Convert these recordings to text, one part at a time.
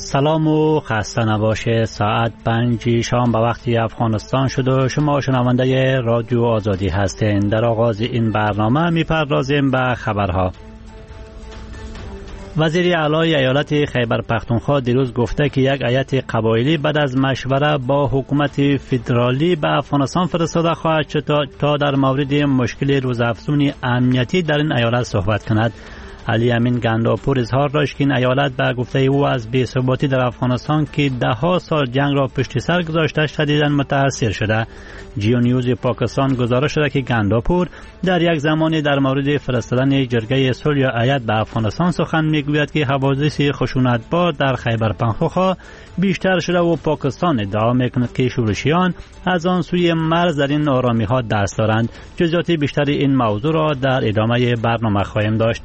سلام و خسته نباشه. ساعت 5 شام به وقت افغانستان شد و شما شنونده رادیو آزادی هستین. در آغاز این برنامه میپردازیم به خبرها. وزیر اعلی ایالت خیبر پختونخوا دیروز گفته که یک هیئت قبایلی بعد از مشوره با حکومت فدرالی به افغانستان فرستاده خواهد شد تا در مورد مشکل روزافزون امنیتی در این ایالت صحبت کند. علی امین گنداپور اظهار داشت که این ایالت به گفته او از بی‌ثباتی در افغانستان که دهها سال جنگ را پشت سر گذاشته شدیداً متاثر شده. جیو نیوز پاکستان گزارش داده که گنداپور در یک زمانی در مورد فرستادن جرگه صلح یا هیئت به افغانستان سخن میگوید که حوادث خشونتبار در خیبر پختونخوا بیشتر شده و پاکستان ادعا میکند که شورشیان از آن سوی مرز در این آرامی ها دست دارند. جزئیات بیشتر این موضوع را در ادامه برنامه خواهیم داشت.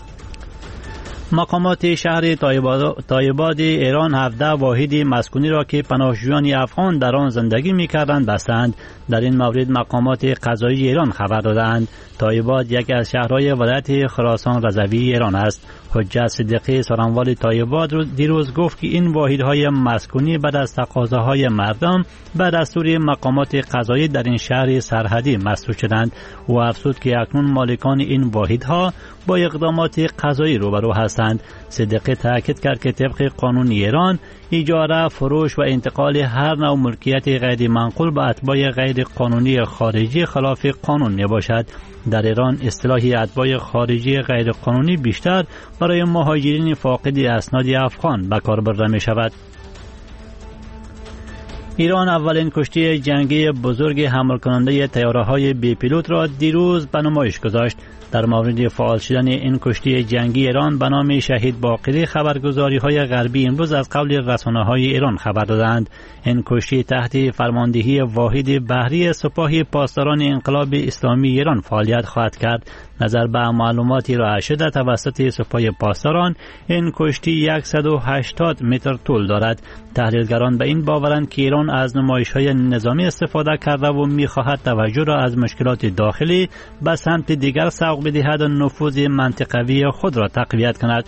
مقامات شهر تایباد ایران 17 واحد مسکونی را که پناهجویان افغان در آن زندگی می‌کردند بستند. در این مورد مقامات قضایی ایران خبر دادند. تایباد یکی از شهرهای ولایت خراسان رضوی ایران است. حجت صدیقی سارنوال تایباد دیروز گفت که این واحدهای مسکونی بعد از تقاضاهای مردم به دستور مقامات قضایی در این شهر سرحدی مسدود شدند. او افزود که اکنون مالکان این واحدها با اقدامات قضایی روبرو هستند. صدیقی تاکید کرد که طبق قانون ایران اجاره، فروش و انتقال هر نوع ملکیت غیر منقول به اتباع غیر قانونی خارجی خلاف قانون می باشد. در ایران اصطلاح اتباع خارجی غیر قانونی بیشتر برای مهاجرین فاقد اسناد افغان به کار برده می شود. ایران اولین کشتی جنگی بزرگ حمل کننده طیاره‌های بی پیلوت را دیروز به نمایش گذاشت. در مورد فعال شدن این کشتی جنگی ایران به نام شهید باقری خبرگزاری‌های غربی امروز از قبل رسانه‌های ایران خبر دادند. این کشتی تحت فرماندهی واحد بحری سپاه پاسداران انقلاب اسلامی ایران فعالیت خواهد کرد. نظر به معلوماتی ارائه شده توسط سپاه پاسداران، این کشتی 180 متر طول دارد. تحلیلگران به این باورند که ایران از نمایش‌های نظامی استفاده کرده و می‌خواهد توجه را از مشکلات داخلی به سمت دیگر سوق بدهد و نفوذ منطقوی خود را تقویت کند.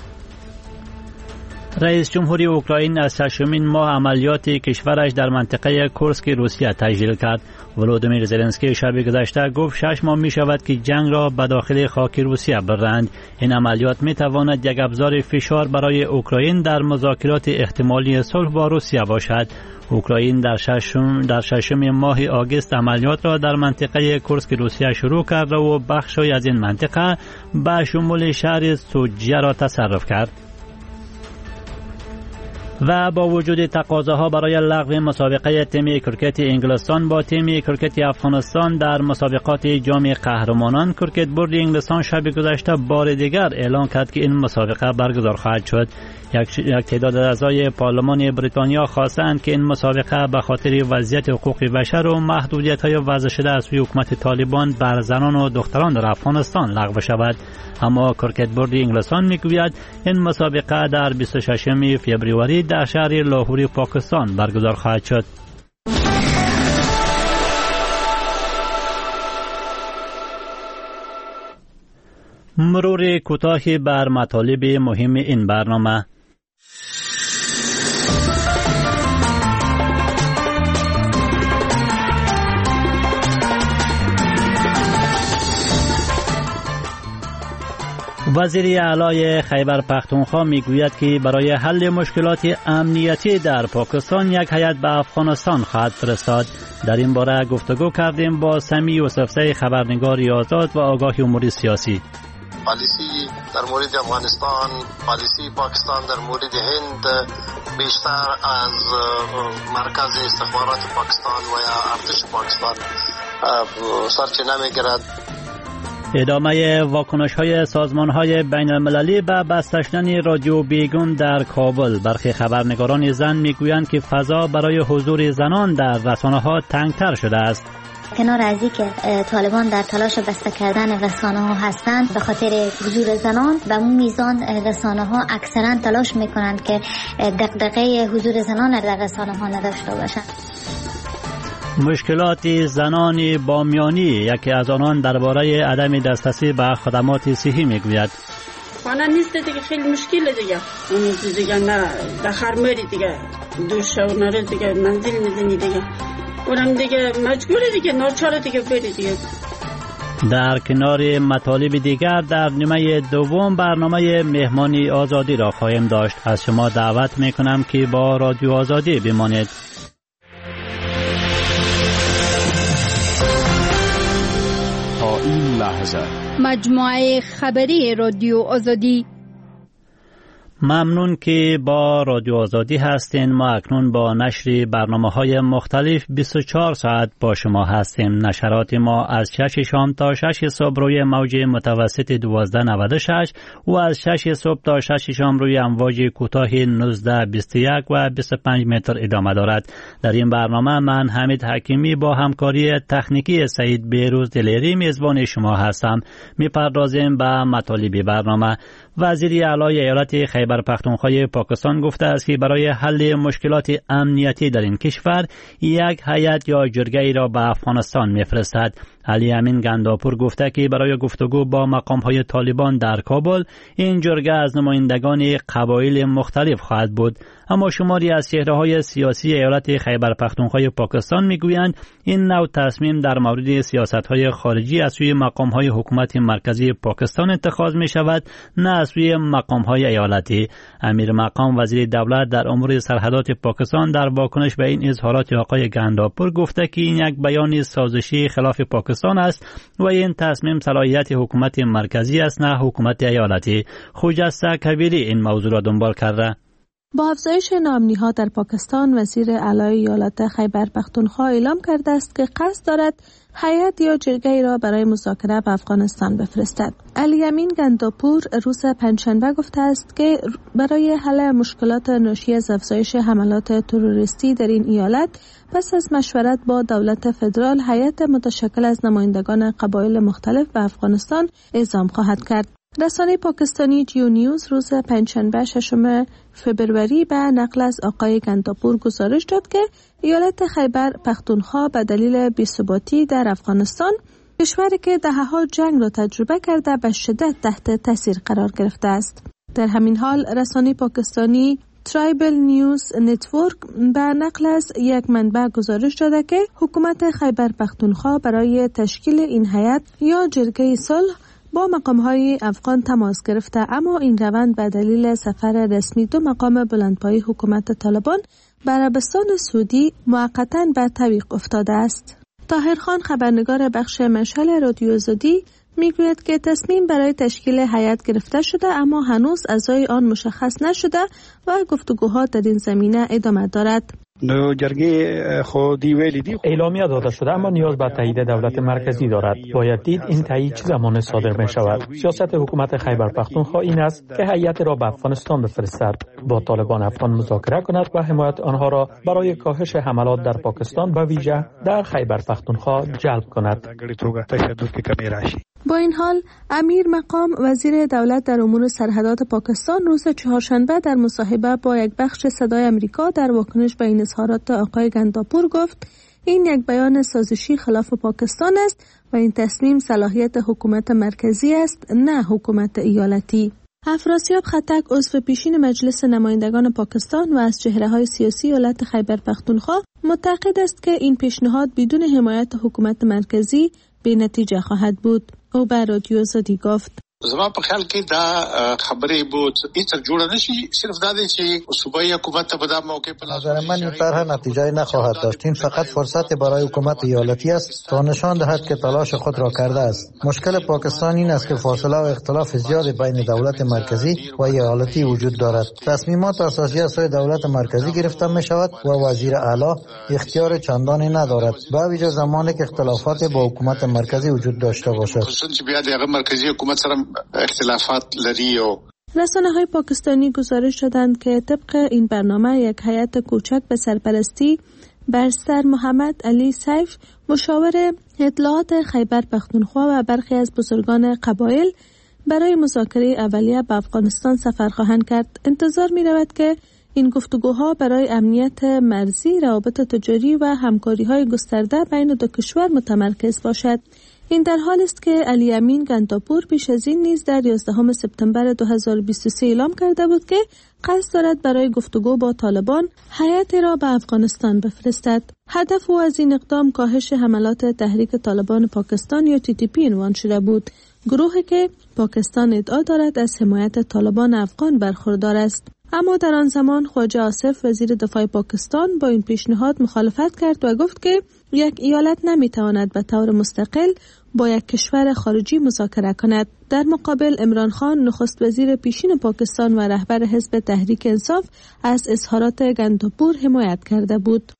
رئیس جمهوری اوکراین از 6مین ماه عملیات کشورش در منطقه کورسک روسیه تجلیل کرد. ولودیمیر زلنسکی شب گذشته گفت 6 ماه می شود که جنگ را به داخل خاک روسیه برند. این عملیات می تواند یک ابزار فشار برای اوکراین در مذاکرات احتمالی صلح با روسیه باشد. اوکراین در ششم ماه آگوست عملیات را در منطقه کورسک روسیه شروع کرد و بخشی از این منطقه به شمول شهر سوجیه را تصرف کرد. و با وجود تقاضاها برای لغو مسابقه تیم کرکت انگلستان با تیم کرکت افغانستان در مسابقات جام قهرمانان، کرکت بورد انگلستان شب گذشته بار دیگر اعلام کرد که این مسابقه برگزار خواهد شد. یک تعداد اعضای پارلمان بریتانیا خواستند که این مسابقه به خاطر وضعیت حقوق بشر و محدودیت‌های وضع شده از سوی حکومت طالبان بر زنان و دختران در افغانستان لغو شود. اما کرکت بورد انگلستان میگوید این مسابقه در 26 فوریه در شهر لاهور پاکستان برگزار خواهد شد. مرور کوتاهی بر مطالب مهم این برنامه. وزیر اعلی خیبر پختونخوا میگوید که برای حل مشکلات امنیتی در پاکستان یک هیئت به افغانستان خواهد فرستاد. در این باره گفتگو کردیم با سمی یوسفزی، خبرنگار آزاد و آگاه امور سیاسی. پالیسی در مورد افغانستان، پالیسی پاکستان در مورد هند بیشتر از مرکز استخبارات پاکستان و یا ارتش پاکستان سرچینه میگیرد. ادامه واکنش‌های سازمان‌های بین‌المللی به بسته شدن رادیو بیگون در کابل. برخی خبرنگاران زن میگویند که فضا برای حضور زنان در رسانه‌ها تنگ‌تر شده است. کنار از اینکه طالبان در تلاش بسته کردن رسانه‌ها هستند، به خاطر حضور زنان به اون میزان رسانه‌ها اکثرا تلاش میکنند که دغدغه حضور زنان در رسانه‌ها نداشته باشند. مشکلات زنان بامیانی، یکی از آنان درباره عدم دسترسی به خدمات صحی میگوید. خانه نیست دیگه، خیلی مشکله دیگه. اون دیگه نه دخر مری دیگه، دوش و نره دیگه منزل میزنی دیگه، اونم دیگه مجبوری دیگه، ناچاره دیگه بری دیگه. در کنار مطالب دیگر در نیمه دوم برنامه مهمانی آزادی را خواهیم داشت. از شما دعوت میکنم که با رادیو آزادی بمانید. تا این لحظه مجموعه خبری رادیو آزادی. ممنون که با رادیو آزادی هستین. ما اکنون با نشر برنامه‌های مختلف 24 ساعت با شما هستیم. نشرات ما از 6 شام تا 6 صبح روی موج متوسط 1296 و از 6 صبح تا 6 شام روی امواج کوتاه 19 21 و 25 متر ادامه دارد. در این برنامه من حمید حکیمی با همکاری تکنیکی سعید بیروز دلیری میزبان شما هستم. میپردازیم به مطالب برنامه. وزیر اعلی ایالت خیبر پختونخوا پاکستان گفته است که برای حل مشکلات امنیتی در این کشور یک هیئت یا جرگه‌ای را به افغانستان می‌فرستد. علی امین گنداپور گفته که برای گفتگو با مقام‌های طالبان در کابل این جرگه از نمایندگان قبایل مختلف خواهد بود. اما شماری از چهره‌های سیاسی ایالت خیبر پختونخوا پاکستان می‌گویند این نوع تصمیم در مورد سیاست‌های خارجی از سوی مقام‌های حکومت مرکزی پاکستان اتخاذ می‌شود، نه از سوی مقام‌های ایالتی. امیر مقام وزیر دولت در امور سرحدات پاکستان در واکنش به این اظهارات آقای گنداپور گفته که این یک بیان سازشی خلاف پاکستان است و این تصمیم صلاحیت حکومت مرکزی است، نه حکومت ایالتی. خجسته کبیری این موضوع را دنبال کرده. با افزایش ناامنی‌ها در پاکستان، وزیر اعلی ایالت خیبر پختونخوا اعلام کرده است که قصد دارد هیئت یا جرگه‌ای را برای مذاکره به افغانستان بفرستد. علی امین گنداپور روز پنجشنبه گفته است که برای حل مشکلات ناشی از افزایش حملات تروریستی در این ایالت پس از مشورت با دولت فدرال هیئت متشکل از نمایندگان قبایل مختلف به افغانستان اعزام خواهد کرد. رسانه پاکستانی جیو نیوز روز پنجشنبه 6 فبروری به نقل از آقای گنداپور گزارش داد که ایالت خیبر پختونخوا به دلیل بی‌ثباتی در افغانستان، کشوری که دهه‌ها جنگ را تجربه کرده، به شدت تحت تاثیر قرار گرفته است. در همین حال رسانه پاکستانی ترایبل نیوز نتورک به نقل از یک منبع گزارش داده که حکومت خیبر پختونخوا برای تشکیل این هیئت یا جرگه صلح با مقام‌های افغان تماس گرفته، اما این روند به دلیل سفر رسمی دو مقام بلندپایه حکومت طالبان به عربستان سعودی موقتاً به تعویق افتاده است. طاهر خان، خبرنگار بخش مشعل رادیو آزادی، میگوید که تصمیم برای تشکیل هیئت گرفته شده، اما هنوز اعضای آن مشخص نشده و گفتگوها در این زمینه ادامه دارد. اعلامیه داده شده اما نیاز به تایید دولت مرکزی دارد. باید دید این تایید چه زمان صادر می شود. سیاست حکومت خیبر پختونخوا این است که هیئت را به افغانستان بفرستد، با طالبان افغان مذاکره کند و حمایت آنها را برای کاهش حملات در پاکستان و ویژه در خیبر پختونخوا جلب کند. با این حال امیر مقام وزیر دولت در امور سرحدات پاکستان روز چهارشنبه در مصاحبه با یک بخش صدای امریکا در واکنش به این اظهارات آقای گنداپور گفت این یک بیان سازشی خلاف پاکستان است و این تصمیم صلاحیت حکومت مرکزی است، نه حکومت ایالتی. افراسیاب خطک، عضو پیشین مجلس نمایندگان پاکستان و از چهره‌های سیاسی ایالت خیبر پختونخوا، معتقد است که این پیشنهاد بدون حمایت حکومت مرکزی بی نتیجه خواهد بود. او به رادیو آزادی گفت زما په خیال کې دا خبرې بود هیڅ جوړه نشي، صرف دا دی چې صوبایي حکومت ته په دا موقع په نظر من این طرح نتیجه نخواهد داشت. این فقط فرصت برای حکومت ایالتی است تا نشان دهد که تلاش خود را کرده است. مشکل پاکستان این است که فاصله و اختلاف زیاد بین دولت مرکزی و ایالتی وجود دارد. تصمیمات اساسی از سوی دولت مرکزی گرفته می شود و وزیر اعلی اختیار چندانی ندارد، به ویژه زمانی که اختلافات با حکومت مرکزی وجود داشته باشد. اختلافات لري. رسانه‌های پاکستانی گزارش دادند که طبق این برنامه یک هیئت کوچک به سرپرستی برستر محمد علی سیف، مشاور اطلاعات خیبر پختونخوا و برخی از بزرگان قبایل برای مذاکره اولیه به افغانستان سفر خواهند کرد. انتظار می‌رود که این گفتگوها برای امنیت مرزی، روابط تجاری و همکاری‌های گسترده بین دو کشور متمرکز باشد. این در حالی است که علی امین گنداپور پیش از این نیز در 11 سپتامبر 2023 اعلام کرده بود که قصد دارد برای گفتگو با طالبان هیئتی را به افغانستان بفرستد. هدف او از این اقدام کاهش حملات تحریک طالبان پاکستان یا TTP عنوان شده بود، گروهی که پاکستان ادعا دارد از حمایت طالبان افغان برخوردار است. اما در آن زمان خواجه آصف وزیر دفاع پاکستان با این پیشنهاد مخالفت کرد و گفت که یک ایالت نمیتواند به طور مستقل با یک کشور خارجی مذاکره کند. در مقابل عمران خان نخست وزیر پیشین پاکستان و رهبر حزب تحریک انصاف از اظهارات گنداپور حمایت کرده بود.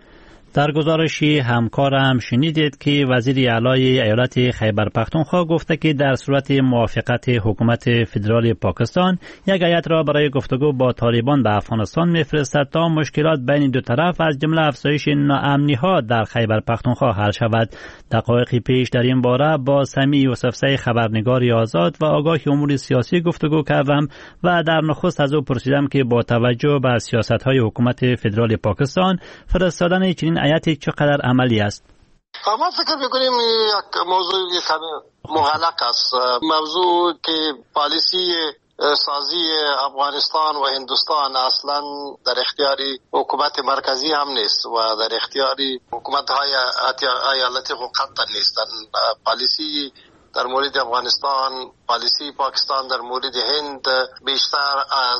در گزارشی همکارم شنیدید که وزیر اعلی ایالت خیبر پختونخوا گفته که در صورت موافقت حکومت فدرال پاکستان یک هیئت را برای گفتگو با طالبان به افغانستان میفرستد تا مشکلات بین دو طرف از جمله افزایش ناامنی‌ها در خیبر پختونخوا حل شود. دقایقی پیش در این باره با سمیع یوسفزی خبرنگار آزاد و آگاه امور سیاسی گفتگو کردم و در نخست از او پرسیدم که با توجه به سیاست‌های حکومت فدرال پاکستان فرستادن چنین هیئتی چقدر عملی است؟ ما فکر میکنیم یک موضوع مغلق است. موضوع که پالیسی سازی افغانستان و هندوستان اصلا در اختیار حکومت مرکزی هم نیست و در اختیار حکومت های ایالتی قطعا نیستند. پالیسی در مورد افغانستان، پالیسی پاکستان در مورد هند بیشتر از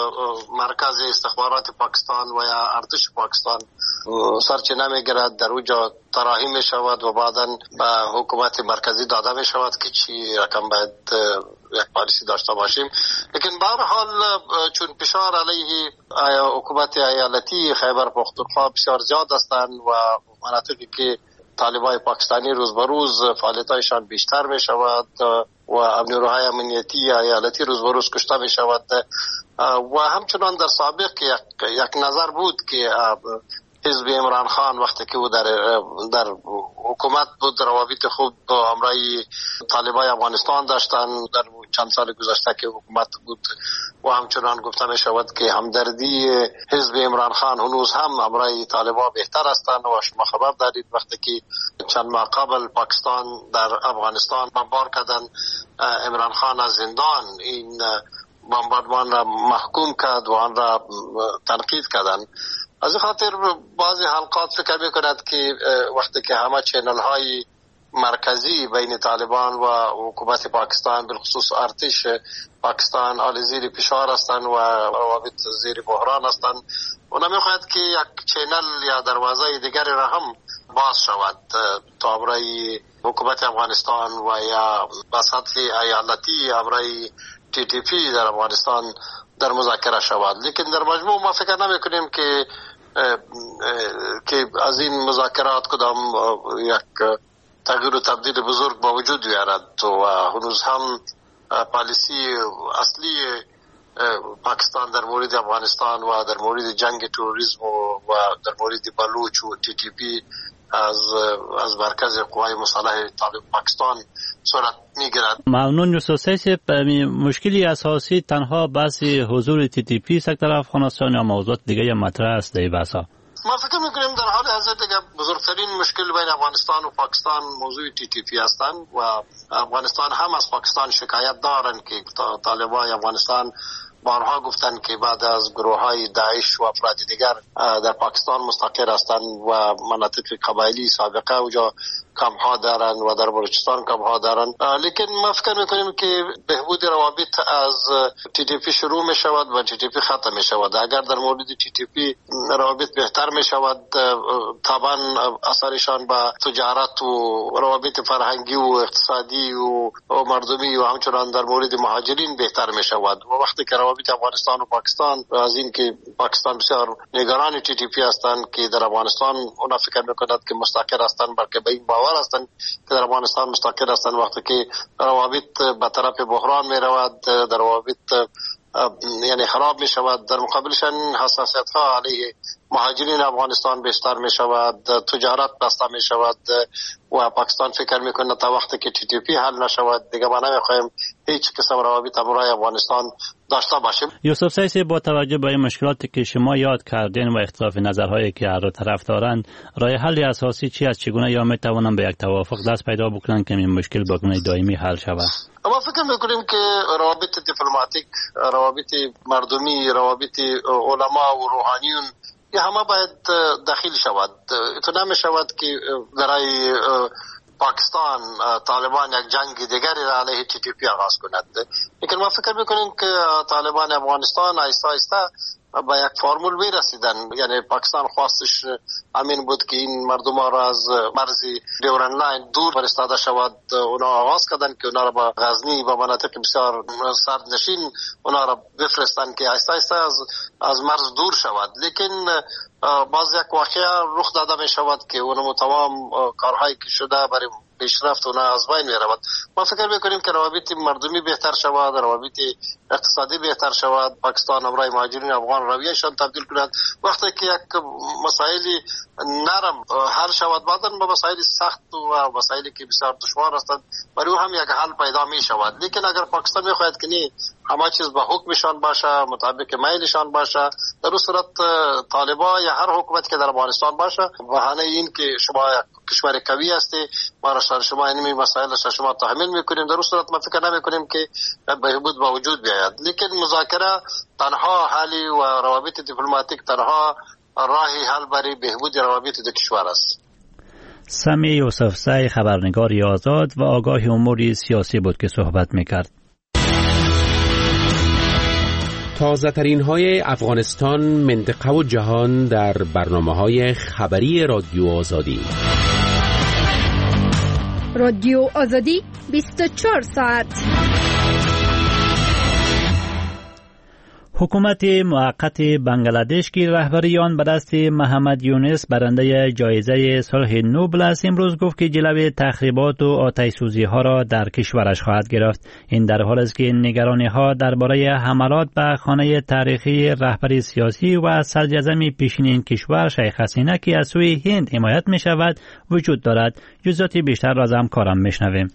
مرکز استخبارات پاکستان و یا ارتش پاکستان سرچینه میگیرد، در اونجا طراحی می شود و بعدا به حکومت مرکزی داده می شود که چی رقم باید یک پالیسی داشته باشیم. لیکن به هر حال چون فشار علیه حکومت ایالتی خیبر پختونخوا بسیار زیاد هستند و مناطقی که طالبای پاکستانی روز به روز فعالیتایشان بیشتر می شود و نیروهای امنیتی ایالتی روز به روز کشته می شود و همچنان در سابق یک نظر بود که حزب عمران خان وقتی که او در حکومت بود روابط خوب با همراه طالبای افغانستان داشتن. در چند سال گذشته که حکومت بود و همچنان گفته می شود که همدردی حزب عمران خان هنوز هم همراه طالبا بهتر هستند و شما خبر دارید وقتی که چند ماه قبل پاکستان در افغانستان بمبار کردن عمران خان از زندان، این بمباردمان را محکوم کرد و آن را تنقید کردن. از خاطر بعضی حلقات فکر می‌کند که وقتی که همه چینل های مرکزی بین طالبان و حکومت پاکستان بالخصوص ارتش پاکستان آل زیر فشار هستند و روابط زیر بحران هستند، اونا می‌خواهد که یک چینل یا دروازه دیگری را هم باز شود تا برای حکومت افغانستان و یا به سطح ایالتی برای TTP در افغانستان در مذاکره شود. لیکن در مجموع ما فکر نمی‌کنیم که از این مذاکرات کدام یک تغییر و تبدیل بزرگ با وجود بیارد و هنوز هم پالیسی اصلی پاکستان در مورد افغانستان و در مورد جنگ تروریسم و در مورد بلوچ و TTP از مرکز قوای مسلح پاکستان صورت میگیرد. ممنون یوسفزی. مشکلی اساسی تنها بحث حضور TTP در افغانستان یا موضوعات دیگه مطرح است در بحثا؟ ما فکر میکنیم در حال حاضر دیگه بزرگترین مشکل بین افغانستان و پاکستان موضوع TTP هستند و افغانستان هم از پاکستان شکایت دارند که طالبان افغانستان بارها گفتند که بعد از گروه‌های داعش و افراد دیگر در پاکستان مستقر هستند و مناطق قبایلی سابقه اونجا کم‌ها دارند و در بلوچستان کم‌ها دارند. لیکن ما فکر می‌کنیم که بهبود روابط از TTP شروع می‌شود و TTP ختم می‌شود. اگر در مورد TTP روابط بهتر می‌شود، طبعا اثرشان به تجارت و روابط فرهنگی و اقتصادی و مردمی و همچنان در مورد مهاجرین بهتر می‌شود. و وقتی که روابط افغانستان و پاکستان از این که پاکستان بسیار نگران TTP هستند که در افغانستان اونا فکر می‌کنند که مستقر هستند، بلکه به این باور هستند که در افغانستان مستقر هستند. وقتی که روابط به طرف بحران می رود، در روابط یعنی خراب می شود. در مقابلشان حساسیت ها علیه مهاجرین افغانستان بیشتر می شود، تجارت بسته می شود و پاکستان فکر میکنه تا وقتی که تی تی پی حل نشود دیگه ما نمیخوایم هیچ قسم روابط همراه افغانستان داشته باشیم. یوسف سیسی، با توجه به این مشکلاتی که شما یاد کردین و اختلاف نظرهایی که هر دو طرف دارند، راه حل اساسی چی است؟ چگونه یا میتوانند به یک توافق دست پیدا بکنند که این مشکل به گونه دائمی حل شود؟ ما فکر میکنیم که روابط دیپلماتیک، روابط مردمی، روابط علما و روحانیون یه همه باید داخل شود. تو نمی شود که برای پاکستان طالبان یک جنگ دیگری را علیه تی تی پی آغاز کند. لیکن ما فکر میکنیم که طالبان افغانستان آیسته آیسته با یک فرمول میرسیدن. یعنی پاکستان خواستش همین بود که این مردم را از مرز ډیورند لاین دور فرستاده شود. اونا آغاز کردن که اونا را با غزنی و مناطق بسیار سردنشین اونا را بفرستن که آیسته آیسته از مرز دور شود. لیکن باز یک واقعه رخ داده می شود که اونم تمام کارهایی که شده برای پیشرفت اونا از بین می رود. ما فکر میکنیم که روابط مردمی بهتر شود، روابط اقتصادی بهتر شود، پاکستان امرای مهاجرین افغان رویهشان تبدیل کند. وقتی که یک مسائلی نرم حل شود، بعداً با مسائل سخت و مسائلی که بسیار دشوار هستند برای هم یک حل پیدا می شود. لیکن اگر پاکستان میخواهد که نه همه چیز به حکمشان باشه، مطابق میلشان باشه، در اون صورت طالبان یا هر حکومت که در افغانستان باشه بهانه این که شما کشور قوی هستی ما را شما اینمی مسائل شما تحمل میکنیم، در اون صورت ما فکر نمیکنیم که بهبود با وجود بیاید. لیکن مذاکره تنها حلی و روابط دیپلماتیک تنها راهی حل برای بهبود روابط دو کشور است. سمی یوسفزی، خبرنگار آزاد و آگاه امور سیاسی بود که صحبت میکرد. تازه ترین های افغانستان، منطقه و جهان در برنامه‌های خبری رادیو آزادی. رادیو آزادی 24 ساعت. حکومت موقت بنگلادش که رهبری آن به دست محمد یونس برنده جایزه صلح نوبل است، امروز گفت که جلوی تخریبات و آتش‌سوزی ها را در کشورش خواهد گرفت. این در حالی است که نگرانی ها درباره حملات به خانه تاریخی رهبری سیاسی و صدراعظم پیشین این کشور شیخ حسینه که از سوی هند حمایت می شود وجود دارد. جزئیات بیشتر را از همکارم میشنویم.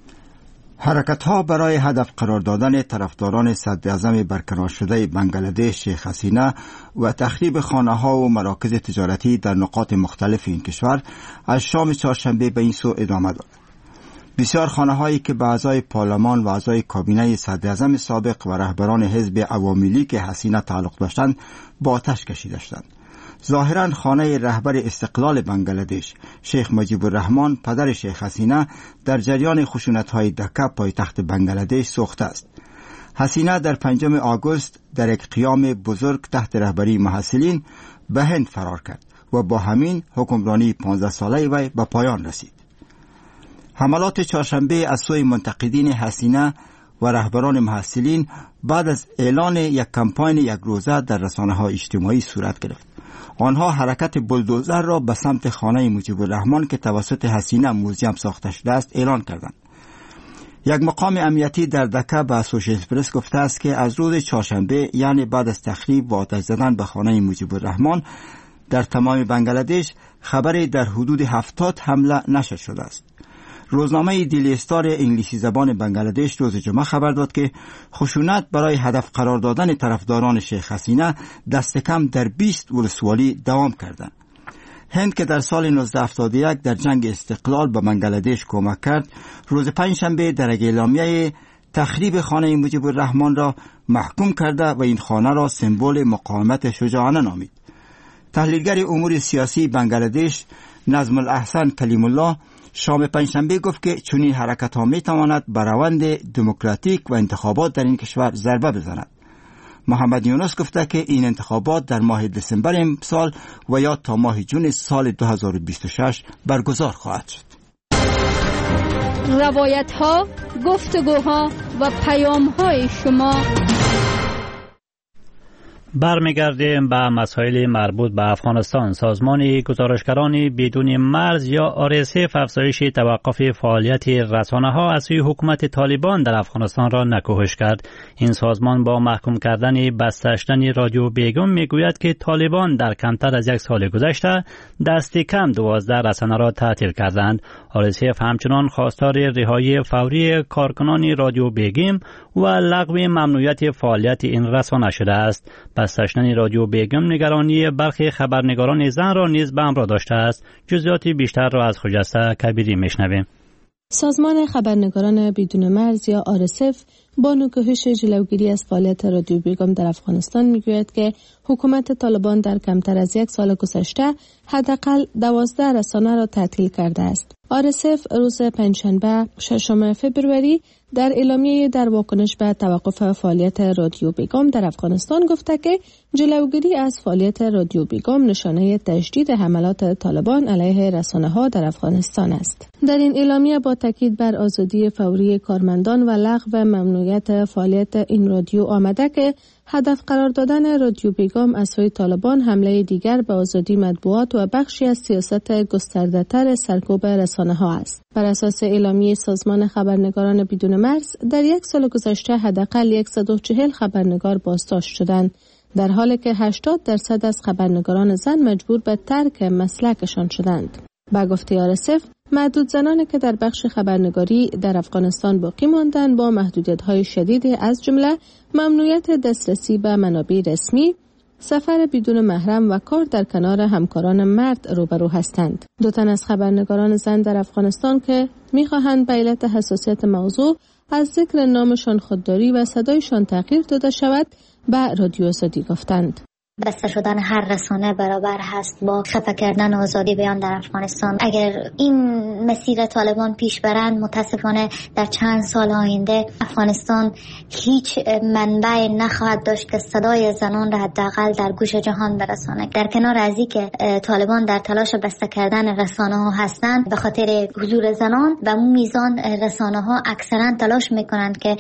حرکت‌ها برای هدف قرار دادن طرفداران صدراعظم برکنار شده بنگلادش شیخ حسینه و تخریب خانه‌ها و مراکز تجارتی در نقاط مختلف این کشور از شام چهارشنبه به این سو ادامه دارد. بسیار خانه‌هایی که به اعضای پارلمان و اعضای کابینه صدراعظم سابق و رهبران حزب عوامی لیگ حسینه تعلق داشتند با آتش کشیده شدند. ظاهراً خانه رهبر استقلال بنگلادش شیخ مجیب الرحمن پدر شیخ حسینه در جریان خشونت‌های دکه پایتخت بنگلادش سوخته است. حسینه در 5 آگوست در یک قیام بزرگ تحت رهبری محصلین به هند فرار کرد و با همین حکمرانی 15 ساله وی به پایان رسید. حملات چهارشنبه از سوی منتقدین حسینه و رهبران محصلین بعد از اعلان یک کمپاین یک روزه در رسانه‌های اجتماعی صورت گرفت. آنها حرکت بلدوزر را به سمت خانه مجیب الرحمن که توسط حسینه موزیم ساخته شده است اعلان کردند. یک مقام امنیتی در دکه به اسوشیتد پرس گفته است که از روز چهارشنبه، یعنی بعد از تخریب و آتش زدن به خانه مجیب الرحمن، در تمام بنگلادش خبری در حدود 70 حمله نشر شده است. روزنامه دیلی استار انگلیسی زبان بنگلادش روز جمعه خبر داد که خشونت برای هدف قرار دادن طرفداران شیخ حسینه دست کم در 20 ولسوالی دوام کرده. هند که در سال 1971 در جنگ استقلال به بنگلادش کمک کرد، روز پنجشنبه در اعلامیه تخریب خانه مجیب الرحمن را محکوم کرده و این خانه را سمبل مقاومت شجاعانه نامید. تحلیلگر امور سیاسی بنگلادش نظم الاحسن کلیم الله شام پنجشنبه گفت که چنین حرکت‌ها می‌تواند بر روند دموکراتیک و انتخابات در این کشور ضربه بزند. محمد یونس گفته که این انتخابات در ماه دسامبر امسال و یا تا ماه جون سال 2026 برگزار خواهد شد. روایت‌ها، گفتگوها و پیام‌های شما. برمیگردیم به مسائل مربوط به افغانستان. سازمان گزارشگران بدون مرز یا RSF افزایش توقف فعالیت رسانه‌ها از سوی حکومت طالبان در افغانستان را نکوهش کرد. این سازمان با محکوم کردن بسته شدن رادیو بیگم میگوید که طالبان در کمتر از یک سال گذشته دست کم 12 رسانه را تعطیل کردند. RSF همچنان خواستار رهایی فوری کارکنان رادیو بیگم و لغو ممنوعیت فعالیت این رسانه شده است. بسته شدن رادیو بیگم نگرانی برخی خبرنگاران زن را نیز به همراه داشته است. جزئیات بیشتر را از خجسته کبیری میشنویم. سازمان خبرنگاران بدون مرز یا RSF با نکوهش جلوگیری از فعالیت رادیو بیگم در افغانستان میگوید که حکومت طالبان در کمتر از یک سال گذشته حداقل 12 رسانه را تعطیل کرده است. RSF روز پنجشنبه 6 فوریه در اعلامیه در واکنش به توقف فعالیت رادیو بیگم در افغانستان گفته که جلوگیری از فعالیت رادیو بیگم نشانه تشدید حملات طالبان علیه رسانه‌ها در افغانستان است. در این اعلامیه با تاکید بر آزادی فوری کارمندان و لغو ممنوعیت فعالیت این رادیو آمده که هدف قرار دادن رادیو بیگم از سوی طالبان حمله دیگر به آزادی مطبوعات و بخشی از سیاست گسترده‌تر سرکوب رسانه‌ها است. بر اساس اعلامیه سازمان خبرنگاران بدون مرز در یک سال گذشته حداقل 140 خبرنگار بازداشت شدند، در حالی که 80% از خبرنگاران زن مجبور به ترک مسلکشان شدند. با گفته RSF معدود زنانی که در بخش خبرنگاری در افغانستان باقی ماندند با محدودیت‌های شدید از جمله ممنوعیت دسترسی به منابع رسمی، سفر بدون محرم و کار در کنار همکاران مرد روبرو هستند. 2 تن از خبرنگاران زن در افغانستان که می‌خواهند به علت حساسیت موضوع از ذکر نامشان خودداری و صدایشان تغییر داده شود به رادیو آزادی گفتند. بسته شدن هر رسانه برابر هست با خفه کردن آزادی بیان در افغانستان. اگر این مسیر طالبان پیش برند متاسفانه در چند سال آینده افغانستان هیچ منبع نخواهد داشت که صدای زنان را حداقل در گوش جهان برساند. در کنار از این که طالبان در تلاش بسته کردن رسانه ها هستند به خاطر حضور زنان و میزان رسانه ها اکثرا تلاش میکنند که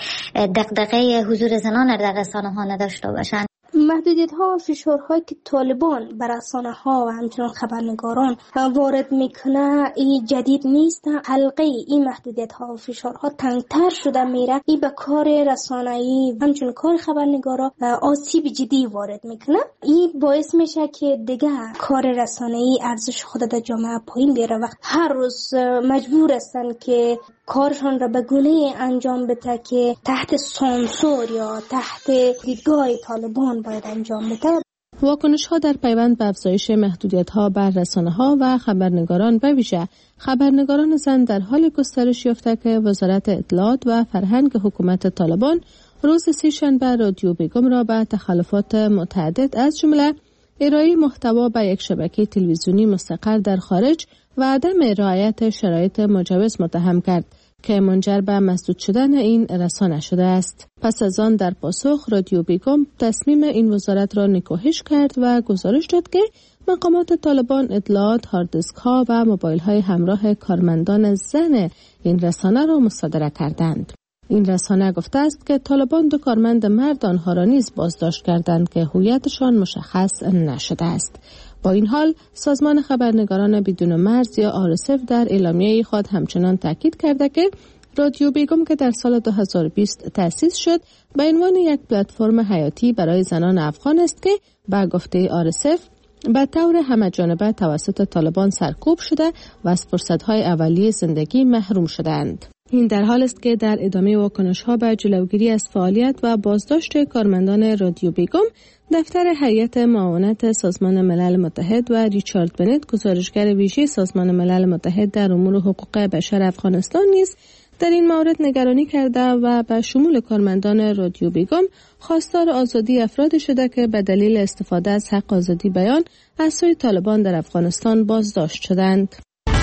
دغدغه حضور زنان را در رسانه ها نداشته باشند. محدودیت‌ها و فشارهایی که طالبان بر رسانه‌ها و همچنین خبرنگاران وارد میکنه این جدید نیست. حلقه این محدودیت‌ها و فشارها تنگتر شده میره. این به کار رسانه‌ای همچنین کار خبرنگارا آسیب جدی وارد میکنه. این باعث میشه که دیگه کار رسانه‌ای ارزش خود در جامعه پایین بیاره و هر روز مجبور هستن که کارشان را به گونه انجام بده که تحت سانسور یا تحت دیدگاه طالبان باید انجام بده. واکنش‌ها در پیوند به افزایش محدودیت‌ها بر رسانه‌ها و خبرنگاران به ویژه خبرنگاران زن در حال گسترش یافته که وزارت اطلاعات و فرهنگ حکومت طالبان روز 3 شنبه رادیو بیگم را به تخلفات متعدد از جمله ارائه محتوا به یک شبکه تلویزیونی مستقر در خارج و عدم رعایت شرایط مجوز متهم کرد که منجر به مسدود شدن این رسانه شده است. پس از آن در پاسخ رادیو بیگم تصمیم این وزارت را نکوهش کرد و گزارش داد که مقامات طالبان اطلاعات، هاردیسک ها و موبایل های همراه کارمندان زن این رسانه را مصادره کردند. این رسانه گفته است که طالبان 2 کارمند مرد آنها را نیز بازداشت کردند که هویتشان مشخص نشده است. با این حال سازمان خبرنگاران بدون مرز یا RSF در اعلامیه خود همچنان تاکید کرده که رادیو بیگم که در سال 2020 تأسیس شد به عنوان یک پلتفرم حیاتی برای زنان افغان است که با گفته RSF به طور همه‌جانبه توسط طالبان سرکوب شده و از فرصت‌های اولیه زندگی محروم شدند. این در حال است که در ادامه واکنش‌ها به جلوگیری از فعالیت و بازداشت کارمندان رادیو بیگم، دفتر هیئت معاونت سازمان ملل متحد و ریچارد بنت گزارشگر ویژه سازمان ملل متحد در امور حقوق بشر افغانستان نیز در این مورد نگرانی کرده و به شمول کارمندان رادیو بیگم خواستار آزادی افراد شده که به دلیل استفاده از حق آزادی بیان از سوی طالبان در افغانستان بازداشت شدند.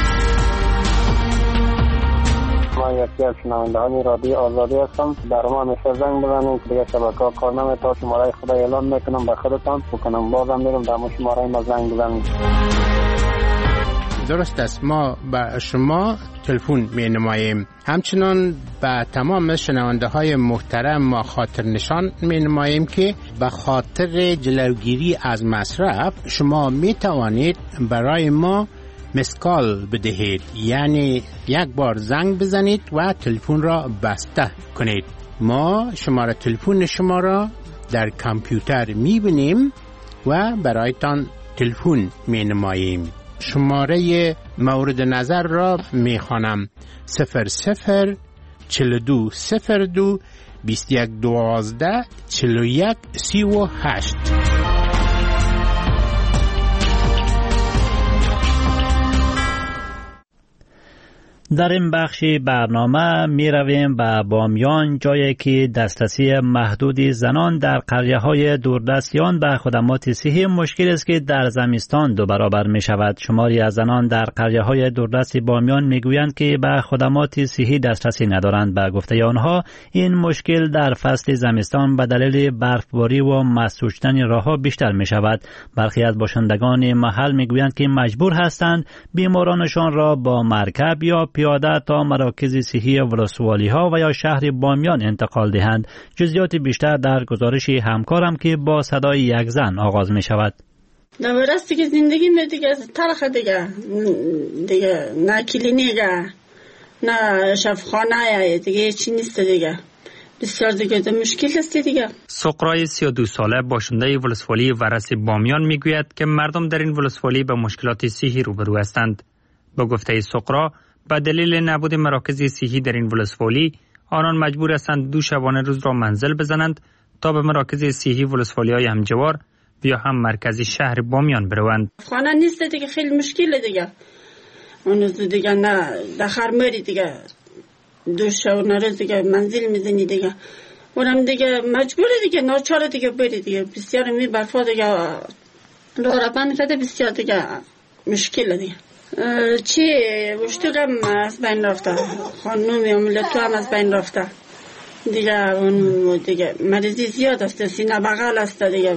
من یکی از شنوندگان رادیو آزادی هستم. در ما همیشه زنگ بزنید دیگه شبکه‌ها کار نمی‌کنه. شماره خود اعلام میکنم به خودتان بکنم بازم میرم در شماره ما زنگ بزنید. درست است، ما به شما تلفن می نماییم. همچنان به تمام شنونده های محترم ما خاطر نشان می نماییم که به خاطر جلوگیری از مصرف شما می توانید برای ما مسکال بدهید، یعنی یک بار زنگ بزنید و تلفن را بسته کنید. ما شماره تلفن شما را در کامپیوتر می بینیم و برایتان تلفن می نماییم. شماره مورد نظر را می خوانم: 00 42 02 21 12 41 38. در این بخش برنامه می رویم به بامیان، جایی که دسترسی محدود زنان در قریه های دوردستیان به خدمات صحی مشکل است که در زمستان 2 برابر می شود. شماری از زنان در قریه های دوردست بامیان می گویند که به خدمات صحی دسترسی ندارند. به گفته آنها این مشکل در فصل زمستان به دلیل برفباری و مسدود شدن راهها بیشتر می شود. برخی از باشندگان محل می گویند که مجبور هستند بیمارانشان را با مرکب یا پیاده تا مراکز صحی ولسوالی ها و یا شهر بامیان انتقال دهند. جزئیات بیشتر در گزارش همکارم که با صدای یک زن آغاز می شود. درسته که زندگی می دیگه تلخ دیگه نه کلینیکه نه شفاخانه دیگه چی نیست دیگه، بسیار دیگه مشکل است دیگه. سقرای 32 ساله باشنده ولسوالی ورس بامیان می گوید که مردم در این ولسوالی به مشکلات صحی روبرو هستند. با گفته سقرا به دلیل نبود مراکز صحی در این ولسوالی آنان مجبور هستند 2 شبانه روز را منزل بزنند تا به مراکز صحی ولسوالی های همجوار یا هم مرکزی شهر بامیان بروند. خانه نیست دیگه، خیلی مشکل دیگه. اون دیگه نه داخل مری دیگه 2 شبانه روز دیگه منزل میزنی دیگه، اونم دیگه مجبور دیگه ناچار دیگه بری دیگه. بسیار می برفا دیگه لورا بند کرده، بسیار دیگه مشکل دیگه. چی وشتوگم از بین رفته، خانومی عملتو هم از بین رفته دیگه. اون دیگه مریضی زیاد است، سینه بغل است دیگه،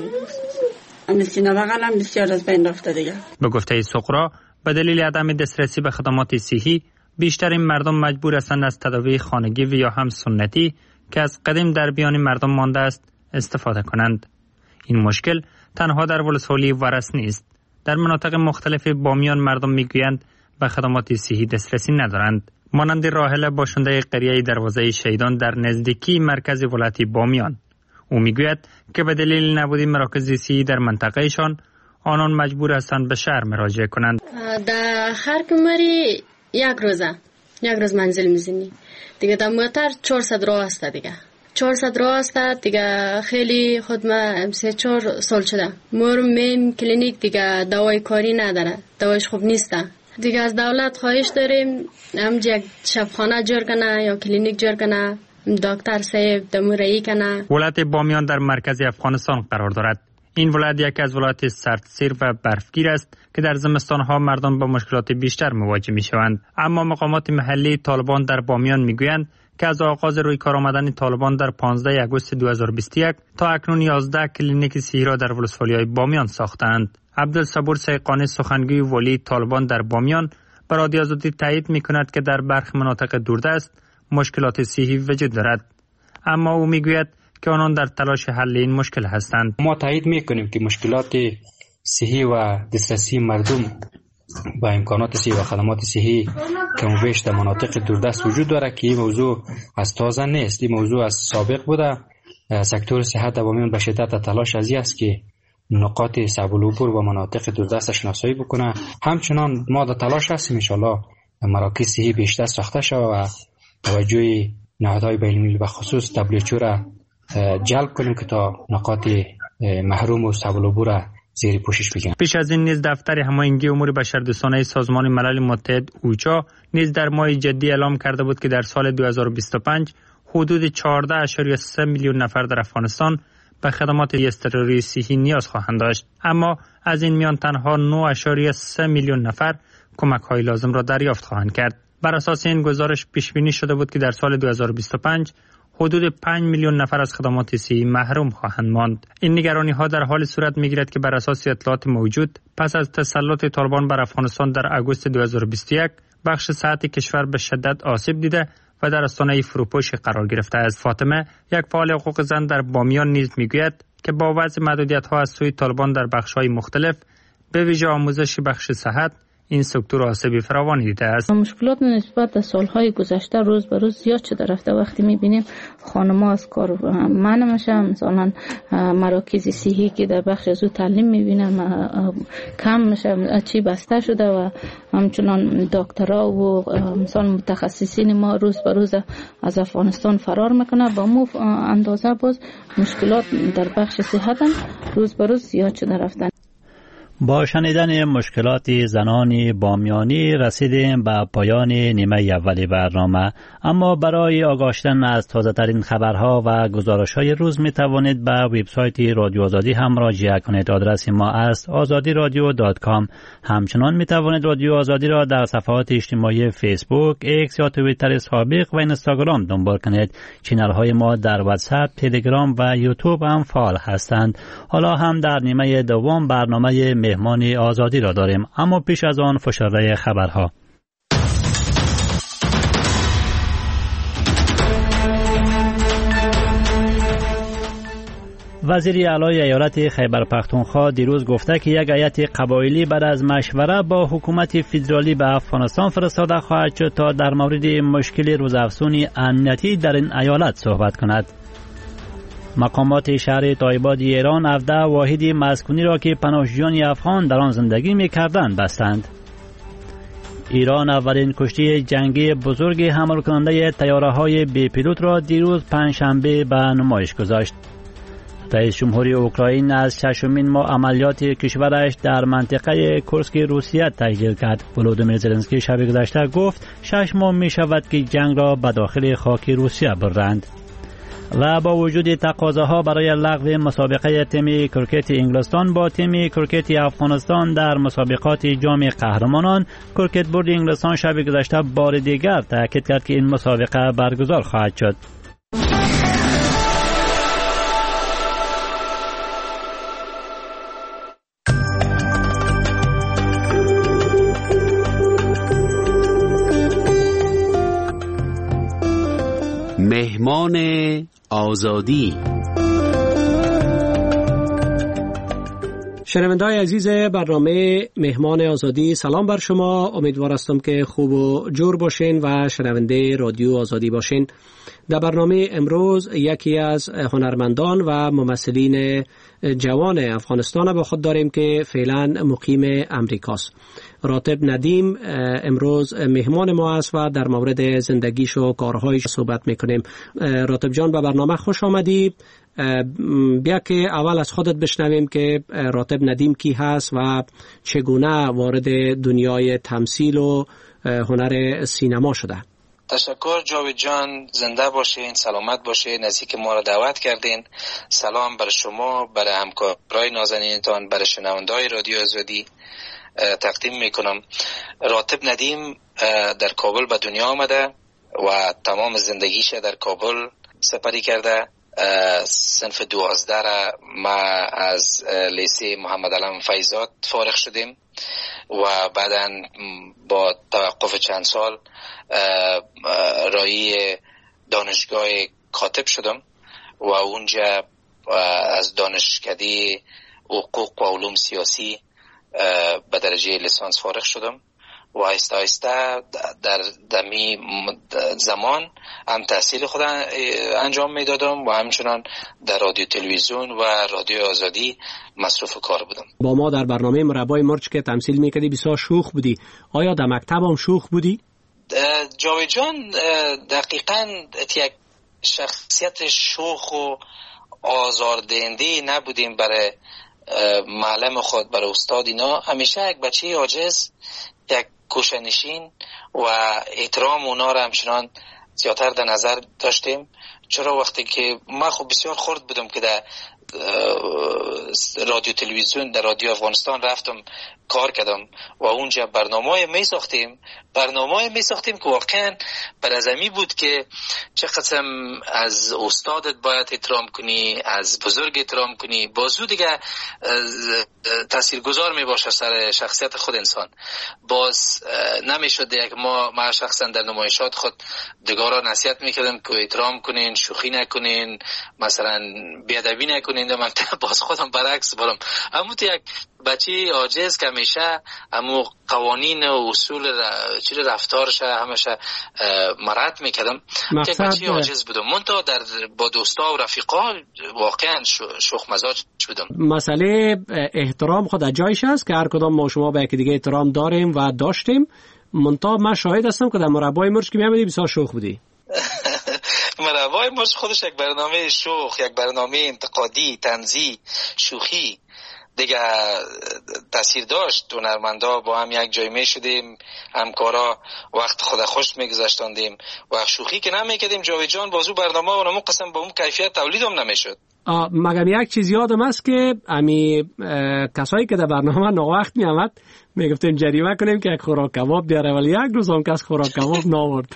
سینه بغل هم بسیار از بین رفته دیگه. به گفته سقرا به دلیل عدم دسترسی به خدمات صحی بیشتر این مردم مجبور هستند از تداوی خانگی و یا هم سنتی که از قدیم در میان مردم مانده است استفاده کنند. این مشکل تنها در ولسوالی ورس نیست. در مناطق مختلف بامیان مردم میگویند به خدمات صحی دسترسی ندارند. مانند راحله باشنده قریه دروازه شهیدان در نزدیکی مرکز ولایت بامیان، او میگوید که به دلیل نبود مراکز صحی در منطقهشان آنان مجبور هستند به شهر مراجعه کنند. در هر کمری یک روز منزل میزنی دیگه. در موتر 400 راه است دیگه، 400 راه است دیگه. خیلی خود ما 3-4 سال شده میم کلینیک دیگه دوای کاری نداره، دوایش خوب نیست دیگه. از دولت خواهش داریم هم یک شفاخانه جور کنه یا کلینیک جور کنه، دکتر صاحب دمورایی کنه. ولایت بامیان در مرکز افغانستان قرار دارد. این ولایت یکی از ولایت سردسیر و برفگیر است که در زمستانها مردم با مشکلات بیشتر مواجه می شوند. اما مقامات محلی طالبان در بامیان می گویند که از آغاز روی کار آمدن طالبان در 15 آگوست 2021 تا اکنون 11 کلینیک صحی را در ولسوالی‌های بامیان ساختند. عبدالصبور سیقانی سخنگوی ولی طالبان در بامیان به رادیو آزادی تایید می‌کند که در برخی مناطق دوردست مشکلات صحی وجود دارد، اما او می‌گوید که آنان در تلاش حل این مشکل هستند. ما تایید می‌کنیم که مشکلات صحی و دسترسی مردم با امکانات صحی و خدمات صحی کم و بیش در مناطق دوردست وجود دارد که این موضوع از تازه نیست. این موضوع از سابق بوده. سکتور صحت در بامیان به شدت تلاش ازی است که نقاط صعب العبور و مناطق دوردست شناسایی بکنه. همچنان ما در تلاش هستیم ان شاءالله مراکز صحی بیشتر ساخته شود و توجه نهادهای بین‌المللی و خصوص WHO را جلب کنیم که تا نقاط محروم و صعب العبور زیر پوشش بگیرند. پیش از این نیز دفتر هماهنگی امور بشردوستانه سازمان ملل متحد اوچا نیز در ماه جدی اعلام کرده بود که در سال 2025 حدود 14.3 میلیون نفر در افغانستان به خدمات اضطراری صحی نیاز خواهند داشت، اما از این میان تنها 9.3 میلیون نفر کمک‌های لازم را دریافت خواهند کرد. بر اساس این گزارش پیش بینی شده بود که در سال 2025 حدود 5 میلیون نفر از خدمات صحی محروم خواهند ماند. این نگرانی ها در حال صورت میگیرد که بر اساس اطلاعات موجود پس از تسلط طالبان بر افغانستان در اگوست 2021 بخش صحت کشور به شدت آسیب دیده و در آستانه فروپاشی قرار گرفته است. فاطمه، یک فعال حقوق زن در بامیان نیز میگوید که با وضع محدودیت ها از سوی طالبان در بخش های مختلف به ویژه آموزش بخش صحت این سکتور آسیب فراوانی دیده است. مشکلات نسبت به سالهای گذشته روز به روز زیاد شده رفته. وقتی میبینیم خانم‌ها از کار منع میشن، مثلا مراکز صحی که در بخش زو تعلیم میبینم کم میشه، چی بسته شده و همچنان دکترها و مثلا متخصصین ما روز به روز از افغانستان فرار میکنه. با مو اندازه باز مشکلات در بخش صحت روز به روز زیاد شده رفتن. با شنیدن مشکلات زنان بامیانی رسیدیم به پایان نیمه اولی برنامه، اما برای آگاه شدن از تازه ترین خبرها و گزارش های روز می توانید به وبسایت رادیو آزادی هم مراجعه کنید. آدرس ما است azadiradio.com. همچنان می توانید رادیو آزادی را در صفحات اجتماعی فیسبوک، ایکس یا توییتر سابق و اینستاگرام دنبال کنید. چینل های ما در واتساپ، تلگرام و یوتیوب هم فعال هستند. حالا هم در نیمه دوم برنامه مهمان آزادی را داریم، اما پیش از آن فشرده خبرها. وزیر اعلی ایالت خیبر پختونخوا دیروز گفته که یک هیئت قبایلی بعد از مشوره با حکومت فدرالی به افغانستان فرستاده خواهد شد تا در مورد مشکل روزافزون امنیتی در این ایالت صحبت کند. مقامات شهر تایباد ایران 17 واحد مسکونی را که پناهجویان افغان در آن زندگی می‌کردند بستند. ایران اولین کشتی جنگی بزرگ حمل کننده طیاره‌های بی پیلوت را دیروز پنجشنبه به نمایش گذاشت. رئیس جمهوری اوکراین از ششمین ماه عملیات کشورش در منطقه کورسک روسیه تجلیل کرد. ولودیمیر زلنسکی شب گذشته گفت 6 ماه می شود که جنگ را به داخل خاک روسیه بردند. و با وجود تقاضاها برای لغو مسابقه تیم کرکت انگلستان با تیم کرکت افغانستان در مسابقات جام قهرمانان، کرکت بورد انگلستان شب گذشته بار دیگر تاکید کرد که این مسابقه برگزار خواهد شد. مهمان آزادی. شنونده‌های عزیز برنامه مهمان آزادی، سلام بر شما. امیدوار هستم که خوب و جور باشین و شنونده رادیو آزادی باشین. در برنامه امروز یکی از هنرمندان و ممثلین جوان افغانستان با خود داریم که فعلا مقیم امریکاست. راتب ندیم امروز مهمان ما است و در مورد زندگیش و کارهایش صحبت میکنیم. راتب جان به برنامه خوش آمدی. بیا که اول از خودت بشنویم که راتب ندیم کی هست و چگونه وارد دنیای تمثیل و هنر سینما شده. تشکر جاوید جان، زنده باشین، سلامت باشین، نزدیک ما را دعوت کردین. سلام بر شما، بر همکارای نازنینتان، بر شنونده‌های رادیو آزادی تقدیم میکنم. راتب ندیم در کابل به دنیا آمده و تمام زندگیش در کابل سپری کرده. صنف 12 را ما از لیسه محمد علم فیضات فارغ شدیم و بعداً با توقف چند سال رای دانشگاه کاتب شدم و اونجا از دانشکده حقوق و علوم سیاسی به درجه لیسانس فارغ شدم و آهسته آهسته در دمی زمان هم تحصیل خود انجام میدادم و همچنان در رادیو تلویزیون و رادیو آزادی مصروف کار بودم. با ما در برنامه مربای مرچ که تمثیل میکردی بسیار شوخ بودی. آیا در مکتب هم شوخ بودی؟ جاوید جان دقیقاً یک شخصیت شوخ و آزاردهنده نبودیم برای معلم خود، برای استاد. اینا همیشه یک بچه عاجز، یک کوشنشین و احترام اونا را همچنان زیادتر در نظر داشتیم. چرا وقتی که من خب بسیار خرد بودم که در رادیو تلویزیون در رادیو افغانستان رفتم کار کردم و اونجا برنامه می ساختیم که واقعا بر ازمی بود که چه قسم از استادت باید احترام کنی، از بزرگ احترام کنی، بازو دیگه تاثیرگذار می باشه سر شخصیت خود انسان. باز نمیشد دیگه که ما شخصا در نمایشات خود دیگرها نصیحت میکردم که احترام کنین، شوخی نکنین، مثلا بیادبی نکنین. من باز خودم برعکس برم. اما تو یک بچه عاجز که همیشه امو قوانین و اصول رفتارش همیشه مرد میکردم که بچه عاجز بودم. من تا با دوستا و رفیقا واقعا شوخ مزاج بودم. مسئله احترام خود جایش است که هر کدام ما شما به یکی دیگه احترام داریم و داشتیم. منتها من شاهد هستم که در مربای مرج که میامدی بسیار شوخ بودی. مربای مرج خودش یک برنامه شوخ، یک برنامه انتقادی، طنزی، شوخی دیگه تاثیر داشت. هنرمندا با هم یک جای می شدیم، همکارا وقت خود خوش میگذاشتاندیم و شوخی که نمیکردیم جاویدجان بازو برنامه و نمون قسم با اون کیفیت تولید هم نمیشد. مگم یک چیز یادم است که امی کسایی که در برنامه ناوقت می آمد میگفتیم جریمه کنیم که یک خوراک کباب بیاره، ولی یک روز هم کس خوراک کباب ناورد.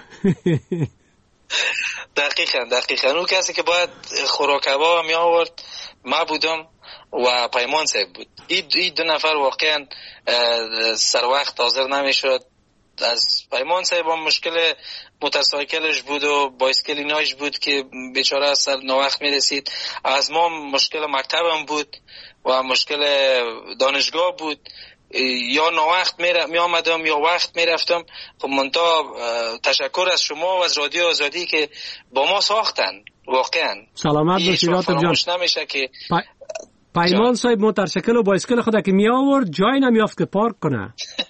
دقیقاً اون کسی که باید خوراک کباب می آورد ما بودم و پیمان صاحب بود. این دو نفر واقعا سر وقت حاضر نمیشد. از پیمان صاحب هم مشکل موتورسایکلش بود و بایسکل ایناش بود که بیچاره سر ناوقت میرسید. از ما مشکل مکتبم بود و مشکل دانشگاه بود. یا ناوقت می آمدم یا وقت می رفتم. خب منتها تشکر از شما و از رادیو آزادی که با ما ساختن. واقعا سلامت باشید راتب جان. نمیشه که پیمان صاحب موتورسایکل و بایسکل خود که می آورد جای نمیافت که پارک کنه.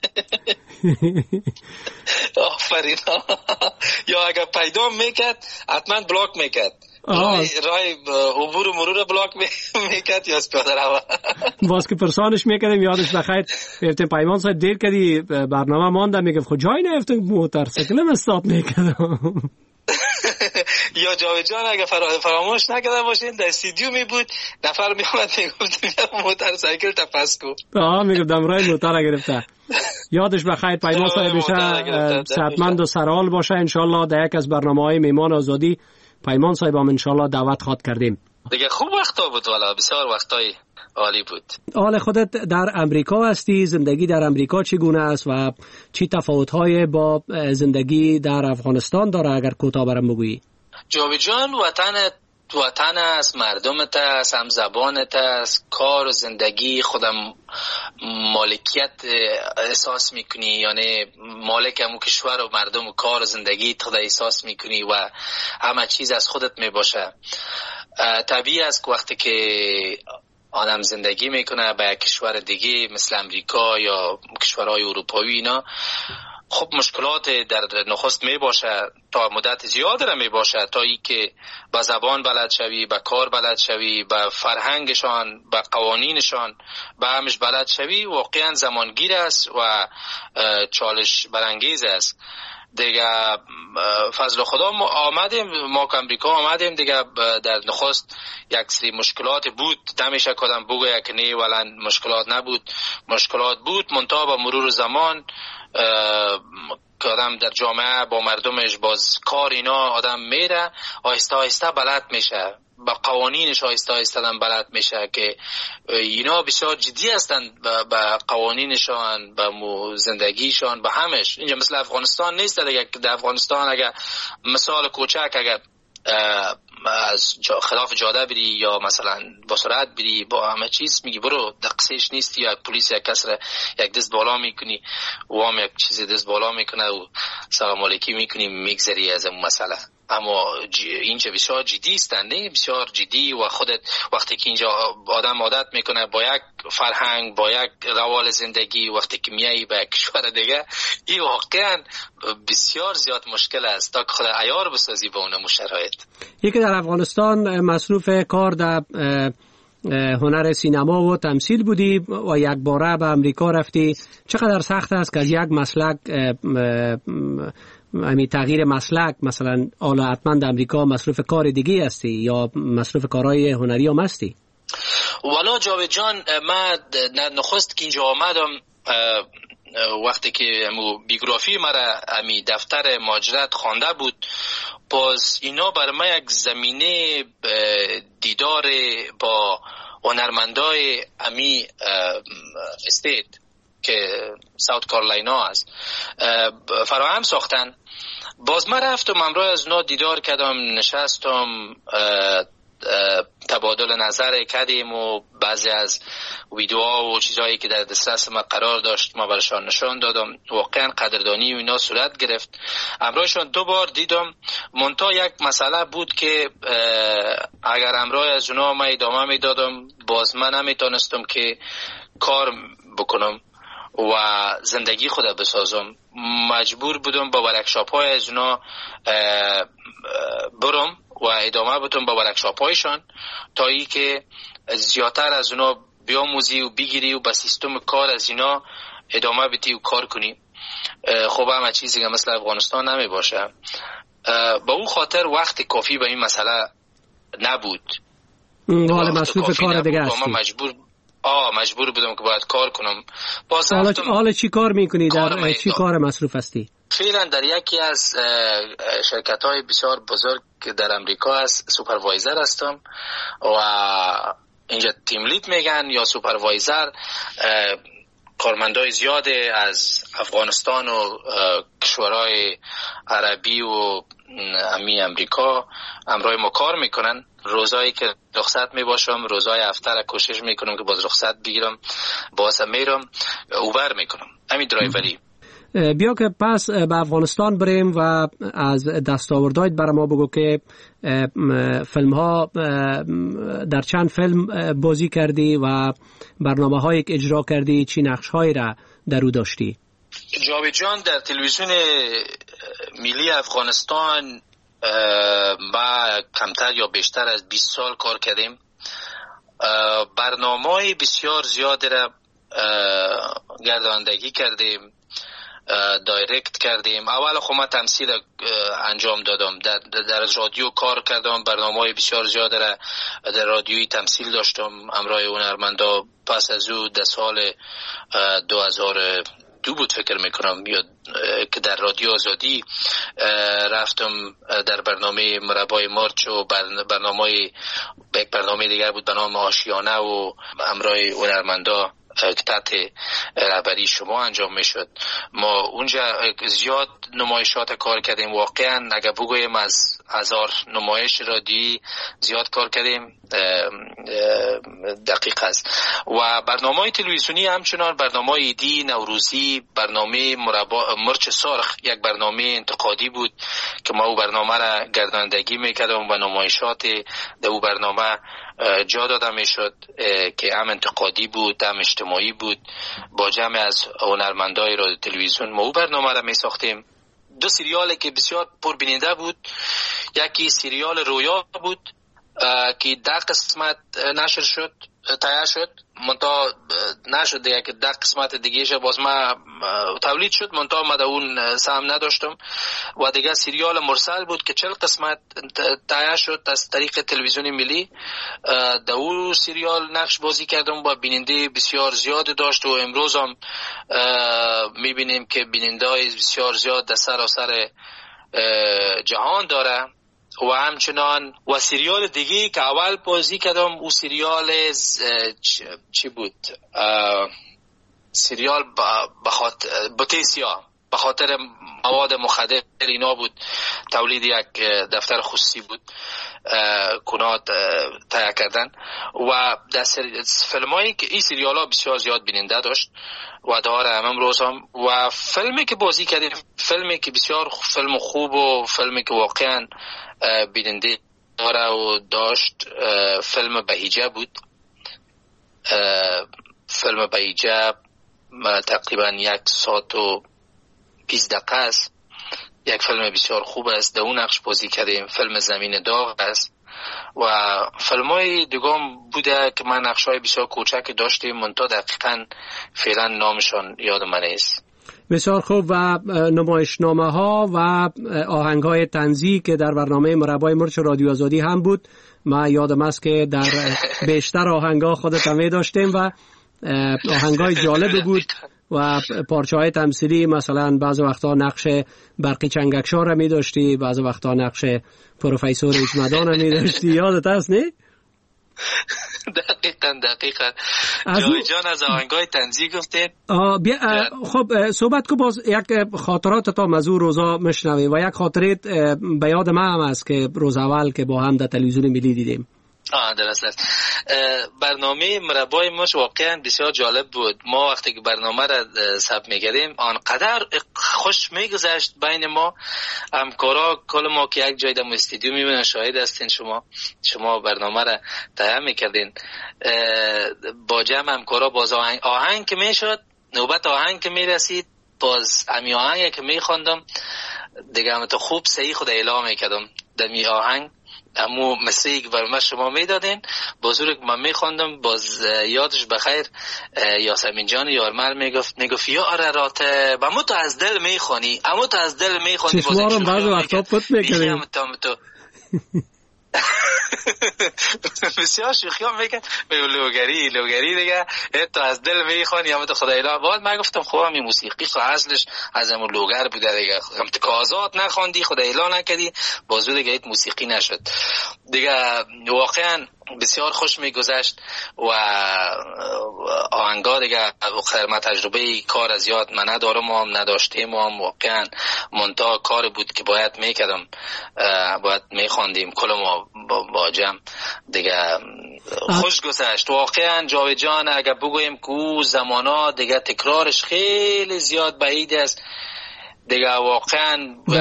آفرین. یا اگر پیدا میکرد حتما بلاک میکرد. رای عبور و مرور بلاک میکرد یا پیاده رو. باز که پرسانش میکردیم یادش بخیر گفتیم پیمان صاحب دیر کردی برنامه مانده، میگفت خود جای نیفتم موتورسایکلم استاپ میکردم. یا جاویدجان اگه فراموش نکرده باشین در استودیو می بود نفر می اومد میگفت موتورسایکل تپس کو. میگفتم رای موتور گرفته. یادش بخیر پیمان صاحب بشه صحتمند و سرحال باشه ان شاء الله. در یک از برنامه‌های میهمان آزادی پیمان صاحب هم ان شاء الله دعوت خواد کردیم. دیگه خوب وقتا بود، والا بسیار وقتای عالی بود. حال خودت در امریکا هستی، زندگی در امریکا چگونه است و چی تفاوت‌های با زندگی در افغانستان داره اگر کوتاه برام بگویی؟ جاوید جان وطن است، مردمت است، هم زبانت است، کار و زندگی خودم مالکیت احساس میکنی، یعنی مالک همون کشور و مردم و کار و زندگی خود احساس میکنی و همه چیز از خودت میباشه. طبیعی است که وقتی که آدم زندگی میکنه به یک کشور دیگه مثل امریکا یا کشورهای اروپایی اینا، خب مشکلات در نخست می باشه، تا مدت زیاد را می باشه، تا ای که با زبان بلد شوی، با کار بلد شوی، با فرهنگشان، با قوانینشان، با همش بلد شوی، واقعا زمانگیر است و چالش برانگیز است. دیگه فضل خدا ما که امریکا آمدیم دیگه در نخست یک سری مشکلات بود، نمیشه کدام بگوید که نه ولی مشکلات نبود، مشکلات بود، منتها با مرور زمان که آدم در جامعه با مردمش باز کار اینا آدم میره آهسته آهسته بلد میشه، با قوانینش آهسته آهسته بلد میشه که اینا بسیار جدی هستن با قوانینشان، با زندگیشان، با همش. اینجا مثل افغانستان نیست. در افغانستان اگر مثال کوچک اگر از خلاف جاده بری یا مثلا با سرعت بری با همه چیز میگی برو دقیقش نیستی، یا پلیس یک کس را یک دست بالا میکنی و هم یک چیزی دست بالا میکنه و سلام علیکی میکنی میگذری از اون مسئله. اما اینجا بسیار جدی استن، نه بسیار جدی و خودت وقتی که اینجا آدم عادت میکنه با یک فرهنگ با یک روال زندگی، وقتی که میایی به کشور دیگه این واقعا بسیار زیاد مشکل است تا خود عیار بسازی با اون شرایط. یکی در افغانستان مصروف کار در هنر سینما و تمثیل بودی و یک باره به امریکا رفتی. چقدر سخت است که از یک مسلک تغییر مسلک، مثلا حالا حتما در امریکا مصروف کار دیگه هستی یا مصروف کارهای هنری هم هستی؟ والا جاوید جان، من نخست که اینجا آمدم وقتی که بیوگرافی مرا امی دفتر مهاجرت خوانده بود، باز اینا بر من یک زمینه دیدار با هنرمندای امی استیت که ساوت کارولاینا است فراهم ساختن. باز من رفتم امروز از اونا دیدار کردم، نشستم تبادل نظر کردیم و بعضی از ویدیوها و چیزهایی که در دسترس ما قرار داشت ما برشان نشان دادم. واقعا قدردانی و اینا صورت گرفت. امروزشان 2 بار دیدم. منتها یک مسئله بود که اگر امروز از اونا ما ادامه میدادم باز من نمیتونستم که کار بکنم و زندگی خود بسازم. مجبور بودم با ورکشاپ های از اونا برم و ادامه بدم با ورکشاپ هایشان تا ای که زیادتر از اونا بیاموزی و بگیری و با سیستم کار از اینا ادامه بدی و کار کنی. خب همه چیزی که مثل افغانستان نمی باشه. با اون خاطر وقت کافی به این مسئله نبود. حالا مصروف کار دیگه هستی. مجبور بودم که باید کار کنم. حالا چی کار میکنی؟ در چی کار مصروف هستی؟ فعلا در یکی از شرکت های بسیار بزرگ که در امریکا است سوپروایزر هستم و اینجا تیم لید میگن یا سوپروایزر. کارمندای زیاد از افغانستان و کشورهای عربی و امریکا امروز ما کار میکنن. روزایی که رخصت میباشم، روزای هفته را کوشش میکنم که باز رخصت بگیرم، باز میرم اوبر میکنم، همین درایوری. بیا که پس به افغانستان بریم و از دستاوردهایت برای ما بگو که فیلم ها در چند فیلم بازی کردی و برنامه هایی که اجرا کردی، چی نقش هایی را در او داشتی؟ جاوید جان، در تلویزیون ملی افغانستان ما کمتر یا بیشتر از 20 سال کار کردیم. برنامه بسیار زیاد را گرداندگی کردیم، دایرکت کردیم. اول خب من تمثیل انجام دادم، در رادیو کار کردم، برنامه‌های بسیار زیاد را در رادیویی تمثیل داشتم همراه هنرمندا. پس از او در سال 2002 بود فکر میکنم یا که در رادیو آزادی رفتم در برنامه مربای مارچ و یک برنامه دیگر بود به نام آشیانه و همراه هنرمندا که تحت رهبری شما انجام میشد. ما اونجا زیاد نمایشات کار کردیم. واقعا اگر بگویم از 1000 نمایش رادیویی زیاد کار کردیم، دقیق است. و برنامه تلویزیونی همچنان برنامه ایدی، نوروزی، برنامه مرچ سرخ یک برنامه انتقادی بود که ما او برنامه را گرداندگی میکردم و نمایشات در او برنامه جا داده میشد که هم انتقادی بود هم اجتماعی بود. با جمع از هنرمندای رادیو تلویزیون ما او برنامه را می ساختیم. 2 سریالی که بسیار پربیننده بود، یکی سریال رویا بود که 10 قسمت نشر شد، تایید شد، منتها نشد دیگه که 10 قسمت دیگه شه باز ما تولید شد، منتها ما در اون سهم نداشتم. و دیگه سریال مرسل بود که 40 قسمت تایید شد از طریق تلویزیون ملی. در اون سریال نقش بازی کردم و بیننده بسیار زیاد داشت و امروز هم میبینیم که بیننده های بسیار زیاد در سراسر جهان داره. و همچنان و سریال دیگه که اول بازی کردم او سریال چی بود؟ سریال بوتیسیا به خاطر مواد مخدر اینا بود. تولید یک دفتر خصوصی بود کنات تهیه کردن و در فیلمایی که این سریال ها بسیار زیاد بیننده داشت و داره امروز هم. و فیلمی که بازی کردیم، فیلمی که بسیار فیلم خوب و فیلمی که واقعا بیننده داره و داشت، فیلم بهیجه بود. فیلم بهیجه تقریبا 1 ساعت و 20 دقیقه است. یک فیلم بسیار خوب است، در اون نقش بازی کردیم. فیلم زمین داغ است و فیلم های دیگام بوده که من نقش های بسیار کوچک داشتیم، منتها دقیقا فعلا نامشان یاد من نیست. بسیار خوب. و نمایشنامه ها و آهنگ های طنزی که در برنامه مربای مرچ رادیو آزادی هم بود ما یادم است که در بیشتر آهنگا خودت هم داشتیم و آهنگای جالب بود و پارچه های تمثیلی، مثلا بعض وقتا نقش برقی چنگکشا را می داشتی، بعض وقتا نقش پروفسور اجمدان را می داشتی. یادت است نه؟ دقیقا جای جان از آهنگای طنزی گفته. خب صحبت کو، باز یک خاطرات تا مزور روزا مشنویم و یک خاطرات به یاد ما هم است که روز اول که با هم در تلویزیون ملی دیدیم. درست است. برنامه مربای ما واقعا بسیار جالب بود. ما وقتی که برنامه را ثبت می‌کردیم آنقدر خوش می‌گذشت بین ما همکارا، کل ما که یک جای در استودیو می‌بینن، شاهد هستین شما برنامه را تهیه می‌کردین با جمع همکارا. باز آهنگ که میشد، نوبت آهنگ که میرسید، باز امی آهنگ که می‌خواندم دیگه هم تو خوب صحیح خود اعلام می‌کردم دمی آهنگ امو مسیح که برای شما میدادین بزرگ من میخواندم. باز یادش بخیر یاسمین جان یارمر میگفت یا ارارات بمو تو از دل میخوانی، امو تو از دل میخوانی. چشمارم بعض وقتا پت میکنیم بسیار شوخیام میکن لوگری دیگه تو از دل میخوانی اما تو خدای لا. بعد من گفتم خب همین موسیقی خب اصلش از همون لوگر بوده دیگه، هم تو کازات نخوندی خدای لا نکردی بازو دیگه ایت موسیقی نشد دیگه. واقعا بسیار خوش میگذشت و آهنگا دیگه خیلی تجربه کار از یاد من ندارم و هم نداشتیم و هم واقعا منتها کار بود که باید میکردم، باید میخواندیم کل ما با جمع دیگه. خوش گذشت واقعا. جاوید جان اگر بگویم که او زمانا دیگه تکرارش خیلی زیاد بعید است دیگه، واقعا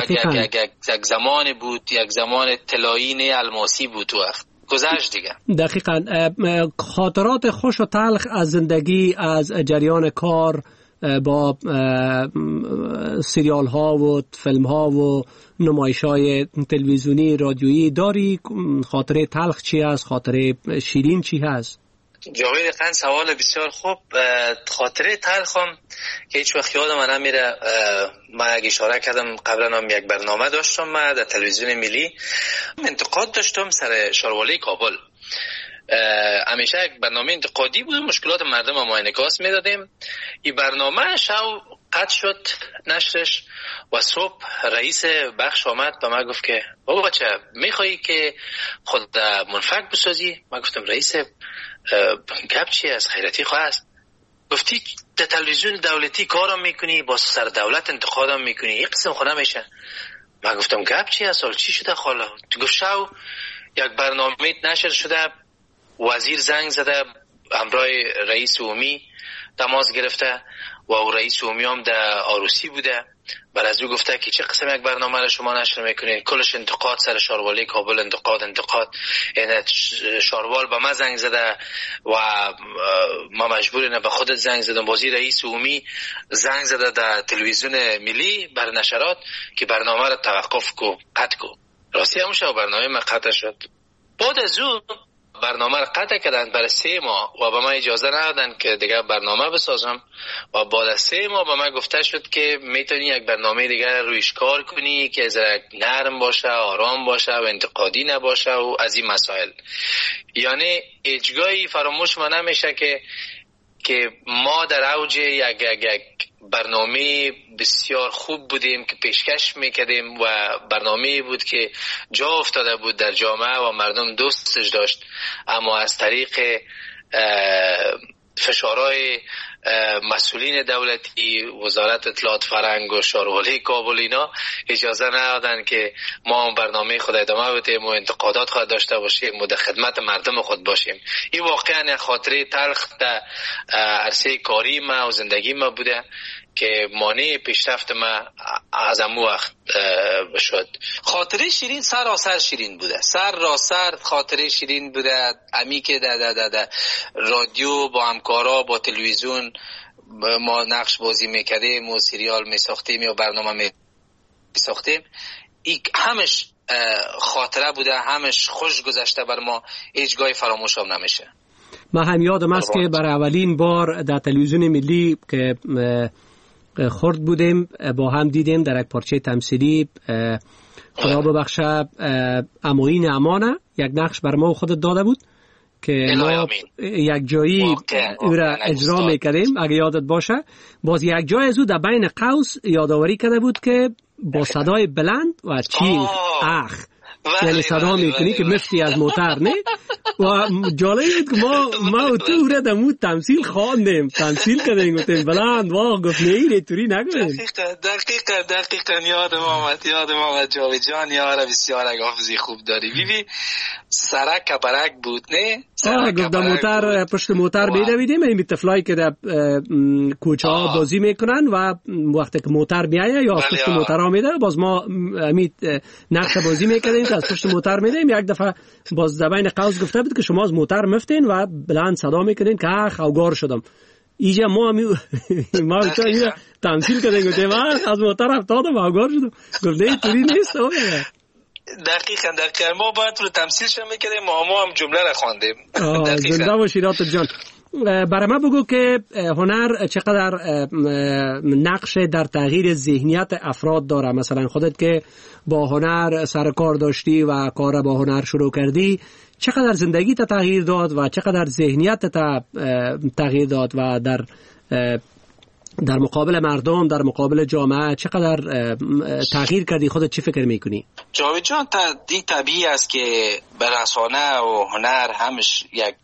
یک زمان بود، یک طلایی طلایی الماسی بود وقت گذشت دیگه. دقیقاً. خاطرات خوش و تلخ از زندگی، از جریان کار با سریال ها و فیلم ها و نمایش های تلویزیونی رادیویی داری؟ خاطره تلخ چی هست؟ خاطره شیرین چی هست؟ جاوید خان سوال بسیار خوب. خاطره تلخم که هیچ وقت یادم نمیره، من اگه اشاره کردم قبلا هم یک برنامه داشتم من در تلویزیون ملی، انتقاد داشتم سر شاروالی کابل. همیشه یک برنامه انتقادی بود، مشکلات مردم ما انعکاس میدادیم. این برنامه شو قطع شد نشرش و صبح رئیس بخش آمد به من گفت که بابا بچه میخوایی که خود منفک بسازی؟ من گفتم رئیس گپ چی از خیرتی خواست؟ گفتی در تلویزیون دولتی کارم میکنی، با سر دولت انتقادم میکنی، یک قسم خود نمیشه. من گفتم گپ چی از سال چی شده خاله؟ تو گفت شو یک برنامه نشر شده، وزیر زنگ زده همراه رئیس عمومی تماس گرفته و رئیس عمومی هم در آروسی بوده. بعد از او گفته که چه قسم یک برنامه را شما نشر میکنین؟ کلش انتقاد سر شاروالی کابل، انتقاد. یعنی شاروال به من زنگ زده و ما مجبوریم به خودت زنگ زدم. بازی رئیس عمومی زنگ زده در تلویزیون ملی بر نشرات که برنامه را توقف کو، قطع کو. راستی همون شو برنامه من قطع شد. بعد از او برنامه را قطع کردن برای 3 ماه و به من اجازه ندادن که دیگه برنامه بسازم و بعد از 3 ماه به من گفته شد که میتونی یک برنامه دیگه رویش کار کنی که ذره نرم باشه، آرام باشه و انتقادی نباشه و از این مسائل. یعنی هیچگاهی فراموش ما نمیشه که ما در اوج یک برنامه بسیار خوب بودیم که پیشکش میکردیم و برنامه بود که جا افتاده بود در جامعه و مردم دوستش داشت، اما از طریق فشارهای مسئولین دولتی، وزارت اطلاعات فرهنگ و شاروالی کابل اینا اجازه ندادن که ما برنامه خود ادامه بدیم و انتقادات خود داشته باشیم و در خدمت مردم خود باشیم. این واقعا خاطره تلخ در عرصه کاری ما و زندگی ما بوده که مانع پیشرفت ما از امو وقت شد. خاطره شیرین سراسر شیرین بوده، سر خاطره شیرین بوده. امی که در رادیو با همکارا با تلویزیون ما نقش بازی میکردیم و سریال میساختیم یا برنامه میساختیم، این همش خاطره بوده، همش خوش گذشته بر ما، هیچگاهی فراموش هم نمیشه. من هم یادم است که برای اولین بار در تلویزیون ملی که خورد بودیم با هم دیدیم در یک پارچه تمثیلی خدا ببخشه عموین امانه یک نقش بر ما خودت داده بود که ما یک جایی او را اجرا میکردیم اگه یادت باشه. باز یک جای از او در بین قوس یادآوری کرده بود که با صدای بلند و چین اخ یعنی صدا میکنی که مفتی از موتر نه. و جالب بود که ما و تو را دمو تمثیل خواندیم، تمثیل کردیم، گفتیم بلند واق گفت نه توری نگویم. دقیقا یادم آمد جاوید جان یاره بسیار حافظی خوب داری. بیبی سرک کبرک بود نه؟ گفت در موتر پشت موتر بیدویدیم این طفلایی که در کوچه ها بازی میکنن و وقتی که موتر میایه یا از پشت موتر ها میده باز ما نقش بازی میکردیم که از پشت موتر میدیم. یک دفعه باز زبان قوس گفته بود که شما از موتر مفتین و بلند صدا میکنین که خوگار شدم. اینجا ما تمثیل کردیم گفتیم از موتر افتادم خوگار شدم. گفت نه توری نیست. دقیقا ما باید رو تمثیل شما میکردیم ما هم جمله را خواندیم. زنده و شیرات جان. برای ما بگو که هنر چقدر نقش در تغییر ذهنیت افراد داره. مثلا خودت که با هنر سر کار داشتی و کار با هنر شروع کردی چقدر زندگی تا تغییر داد و چقدر ذهنیت تا تغییر داد و در مقابل مردم در مقابل جامعه چقدر تغییر کردی؟ خودت چی فکر میکنی؟ جاوید جان این طبیعی است که رسانه و هنر همش یک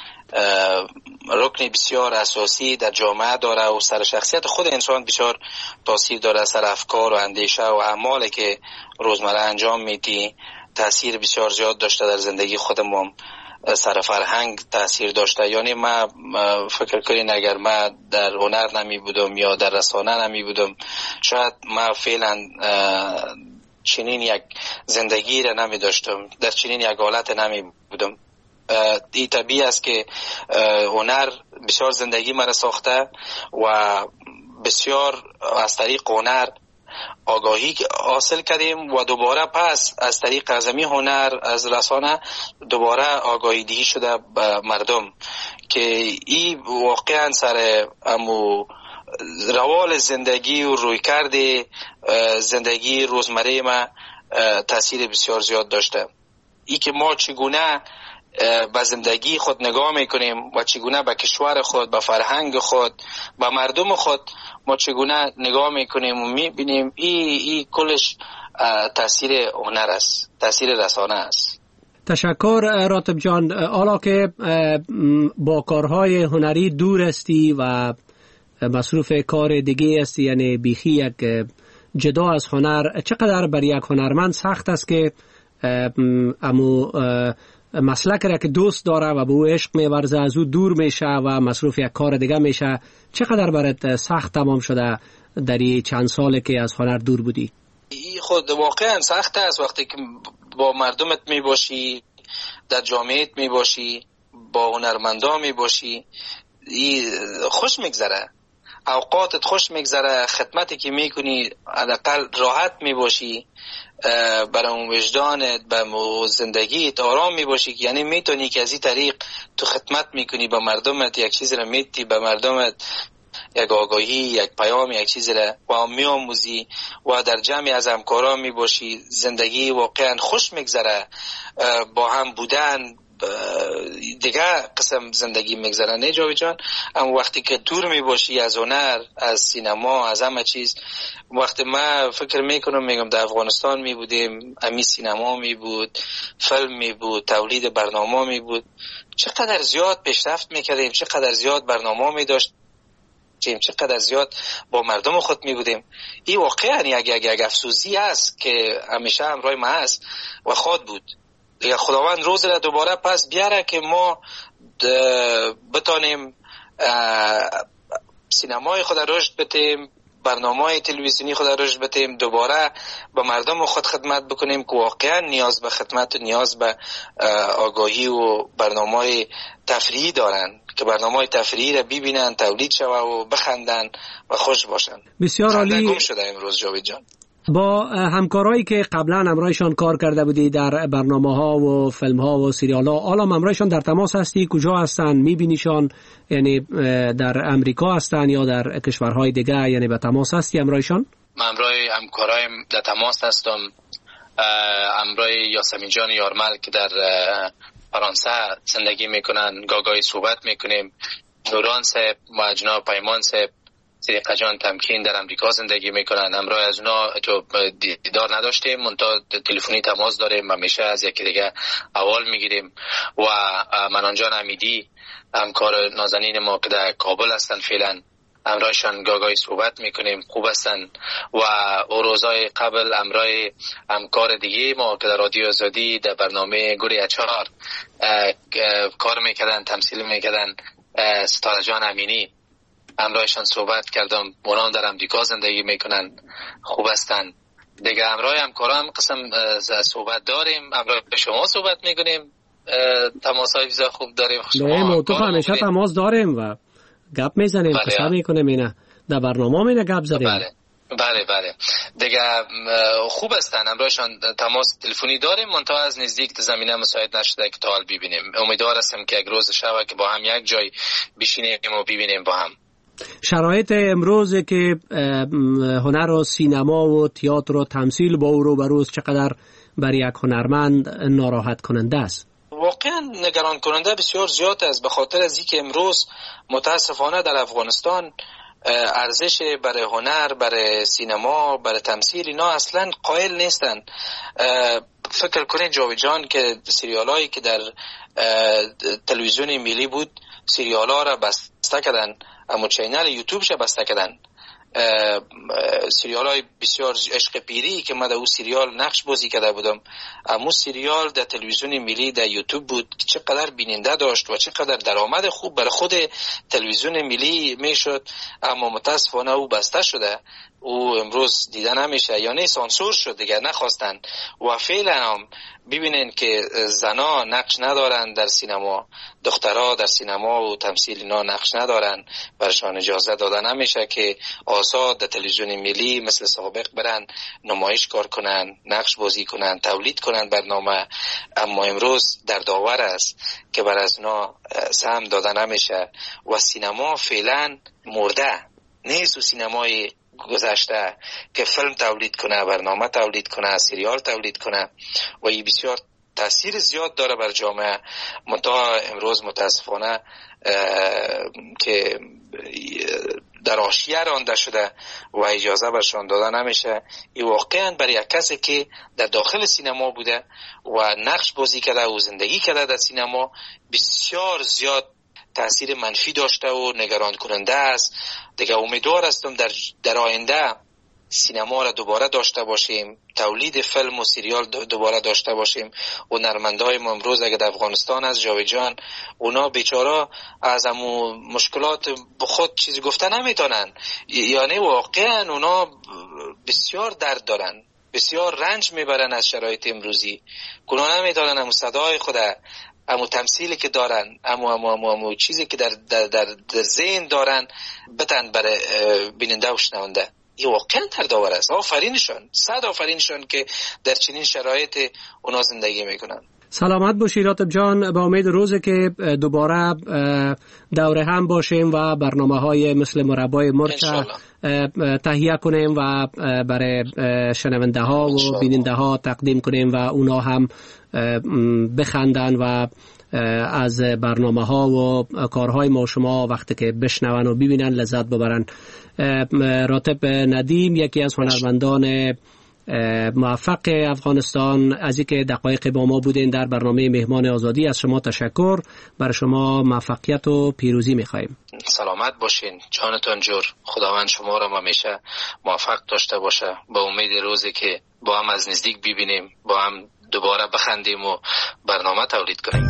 رکن بسیار اساسی در جامعه داره و سر شخصیت خود انسان بسیار تاثیر داره. سر افکار و اندیشه و اعمالی که روزمره انجام میدی تاثیر بسیار زیاد داشته در زندگی خودمون. سر فرهنگ تاثیر داشته. یعنی ما فکر کنین اگر ما در هنر نمی بودم یا در رسانه نمی بودم شاید ما فعلا چنین یک زندگی را نمی داشتم، در چنین یک حالت نمی بودم. این طبیعی است که هنر بسیار زندگی مرا ساخته و بسیار از طریق هنر آگاهی حاصل کردیم و دوباره پس از طریق ازمی هنر از رسانه دوباره آگاهی دهی شده به مردم که این واقعا سر امو روال زندگی و رویکرد زندگی روزمره ما تاثیر بسیار زیاد داشته. ای که ما چگونه به زندگی خود نگاه میکنیم و چگونه به کشور خود، به فرهنگ خود، به مردم خود ما چگونه نگاه میکنیم و میبینیم ای کلش تاثیر هنر است، تاثیر رسانه است. تشکر راتب جان. حالا که با کارهای هنری دور استی و مصروف کار دیگه استی یعنی بیخی یک جدا از هنر، چقدر برای یک هنرمند سخت است که مسلک را که دوست داره و به او عشق می‌ورزه از او دور میشه و مصروف یک کار دیگه میشه؟ چقدر برات سخت تمام شده در این چند ساله که از هنر دور بودی؟ خود واقعا سخت است وقتی که با مردمت میباشی، در جامعهت میباشی، با هنرمندان میباشی، خوش میگذره، اوقاتت خوش میگذره، خدمتی که میکنی حداقل راحت میباشی، برای وجدانت به زندگیت آرام میباشی، یعنی میتونی که از این طریق تو خدمت میکنی به مردمت، یک چیز را میتی به مردمت، یک آگاهی، یک پیام، یک چیز را و میآموزی و در جمعی از همکاران میباشی. زندگی واقعا خوش میگذره، با هم بودن دیگه قسم زندگی میگذره. نه جاوید جان؟ اما وقتی که دور میباشی از هنر، از سینما، از همه چیز، وقتی ما فکر میکنم میگم در افغانستان میبودیم، امی سینما میبود، فیلم میبود، تولید برنامه میبود، چقدر زیاد پیشرفت میکردیم، چقدر زیاد برنامه میداشت، چقدر زیاد با مردم خود می بودیم. این واقعا یک افسوسی است که همیشه همراه ما است و خود بود. دیگه خداوند روز را دوباره پس بیاره که ما بتانیم سینمای خود رشد بدیم، برنامه‌های تلویزیونی خود رشد بدیم، دوباره به مردم خود خدمت بکنیم که واقعا نیاز به خدمت و نیاز به آگاهی و برنامه‌های تفریحی دارن که برنامه‌های تفریحی را ببینن، تولید شوه و بخندن و خوش باشن. بسیار عالی. گم شده امروز جاوید جان. با همکارایی که قبلا همراهشان کار کرده بودی در برنامه‌ها و فیلم‌ها و سریال‌ها، حالا همراهشان در تماس هستی؟ کجا هستن؟ می‌بینیشان؟ یعنی در امریکا هستن یا در کشورهای دیگه؟ یعنی به تماس هستی همراهشان؟ من همراه همکارایم در تماس هستم. امرای یاسمین جان یارمل که در فرانسه زندگی میکنن گاگای صحبت میکنیم. نوران صاحب و جناب پیمان صاحب صدیقه جان تمکین در امریکا زندگی میکنن. امرای از اونا تو دیدار نداشتیم، منتها تلفنی تماس داریم، همیشه از یکی دیگه احوال میگیریم. و منان جان امیدی همکار نازنین ما که در کابل هستن فعلا، امرایشان گاگای صحبت میکنیم، خوب هستن. و روزای قبل امرای همکار دیگه ما که در رادیو آزادی در برنامه گوری اچار کار میکردن، تمثیل میکردن، ستاره جان امینی، امرایشان صحبت کردم. اونا در امریکا زندگی میکنن، خوب هستن. دیگه امرای همکارا هم قسم صحبت داریم، امرای شما صحبت میکنیم، تماس های ویزا خوب داریم. نه تو همیشه تماس داریم و گپ میزنیم، قصه میکنیم، اینه در برنامه اینه گپ زدیم. بله دیگه خوب هستن. امرایشان تماس تلفنی داریم، منتها از نزدیک زمینه مساعد نشده که تا حال ببینیم. امیدوار هستم که یک روز شب که با هم یک جای بشینیم و ببینیم با هم. شرایط امروز که هنر و سینما و تئاتر و تمثیل با او روبروز چقدر برای یک هنرمند ناراحت کننده است؟ واقعا نگران کننده بسیار زیاد است، به خاطر از اینکه امروز متاسفانه در افغانستان ارزش برای هنر، برای سینما، برای تمثیل اینا اصلا قائل نیستن. فکر کنید جاویدجان که سریالایی که در تلویزیون ملی بود سریالا را بسته کردن، اما چینل یوتیوب ش بسته کردن. سریال های بسیار عشق پیری که من در اون سریال نقش بازی کرده بودم، اما سریال در تلویزیون ملی در یوتیوب بود که چقدر بیننده داشت و چقدر درآمد خوب برای خود تلویزیون ملی میشد، اما متاسفانه او بسته شده، او امروز دیده نمیشه، یعنی سانسور شد دیگه، نخواستن. و فعلا هم ببینین که زنا نقش ندارن در سینما، دخترها در سینما و تمثیل اینا نقش ندارن، برشان اجازه داده نمیشه که آزاد در تلویزیون ملی مثل سابق برن نمایش کار کنن، نقش بازی کنن، تولید کنن برنامه. اما امروز در داور است که بر از اونا سهم داده نمیشه و سینما فعلا مرده نیست. و سینمای گذشته که فیلم تولید کنه، برنامه تولید کنه، سریال تولید کنه و این بسیار تاثیر زیاد داره بر جامعه. منتها امروز متاسفانه که در حاشیه رانده شده و اجازه برشان داده نمیشه. این واقعا برای یک کسی که در داخل سینما بوده و نقش بازی کرده و زندگی کرده در سینما بسیار زیاد تأثیر منفی داشته و نگران کننده است. دیگه امیدوار هستم در آینده سینما را دوباره داشته باشیم، تولید فیلم و سریال دوباره داشته باشیم. و هنرمندای ما امروز اگه در افغانستان از جاویدجان، اونا بیچاره از همون مشکلات به خود چیزی گفته نمیتونن، یعنی واقعا اونا بسیار درد دارن، بسیار رنج میبرن از شرایط امروزی. اونا نمیتونن همون صدای خود، همون تمثیلی که دارن، همون چیزی که در ذهن دارن بتن برای بیننده و شنونده. این واقعا دردآور است. آفرینشان، صد آفرینشان که در چنین شرایط اونا زندگی میکنن. سلامت باشی راتب جان، با امید روزی که دوباره دوره هم باشیم و برنامه‌های مثل مربای مرچ تهیه کنیم و برای شنونده ها و بیننده ها تقدیم کنیم و اونا هم بخندن و از برنامه ها و کارهای ما شما وقتی که بشنون و ببینن لذت ببرن. راتب ندیم یکی از هنرمندان موفق افغانستان، از اینکه دقایق با ما بودین در برنامه مهمان آزادی، از شما تشکر. برای شما موفقیت و پیروزی می‌خوایم. سلامت باشین، جانتون جور. خداوند شما را همیشه موفق داشته باشه. با امید روزی که با هم از نزدیک ببینیم، با هم دوباره بخندیم و برنامه تولید کنیم.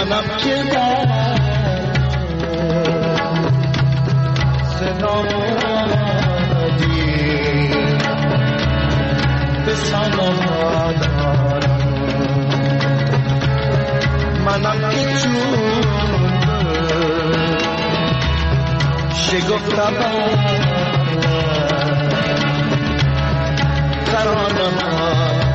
منم که در صدا مرادی به سنا دارم منم که چون شگفتم ترانه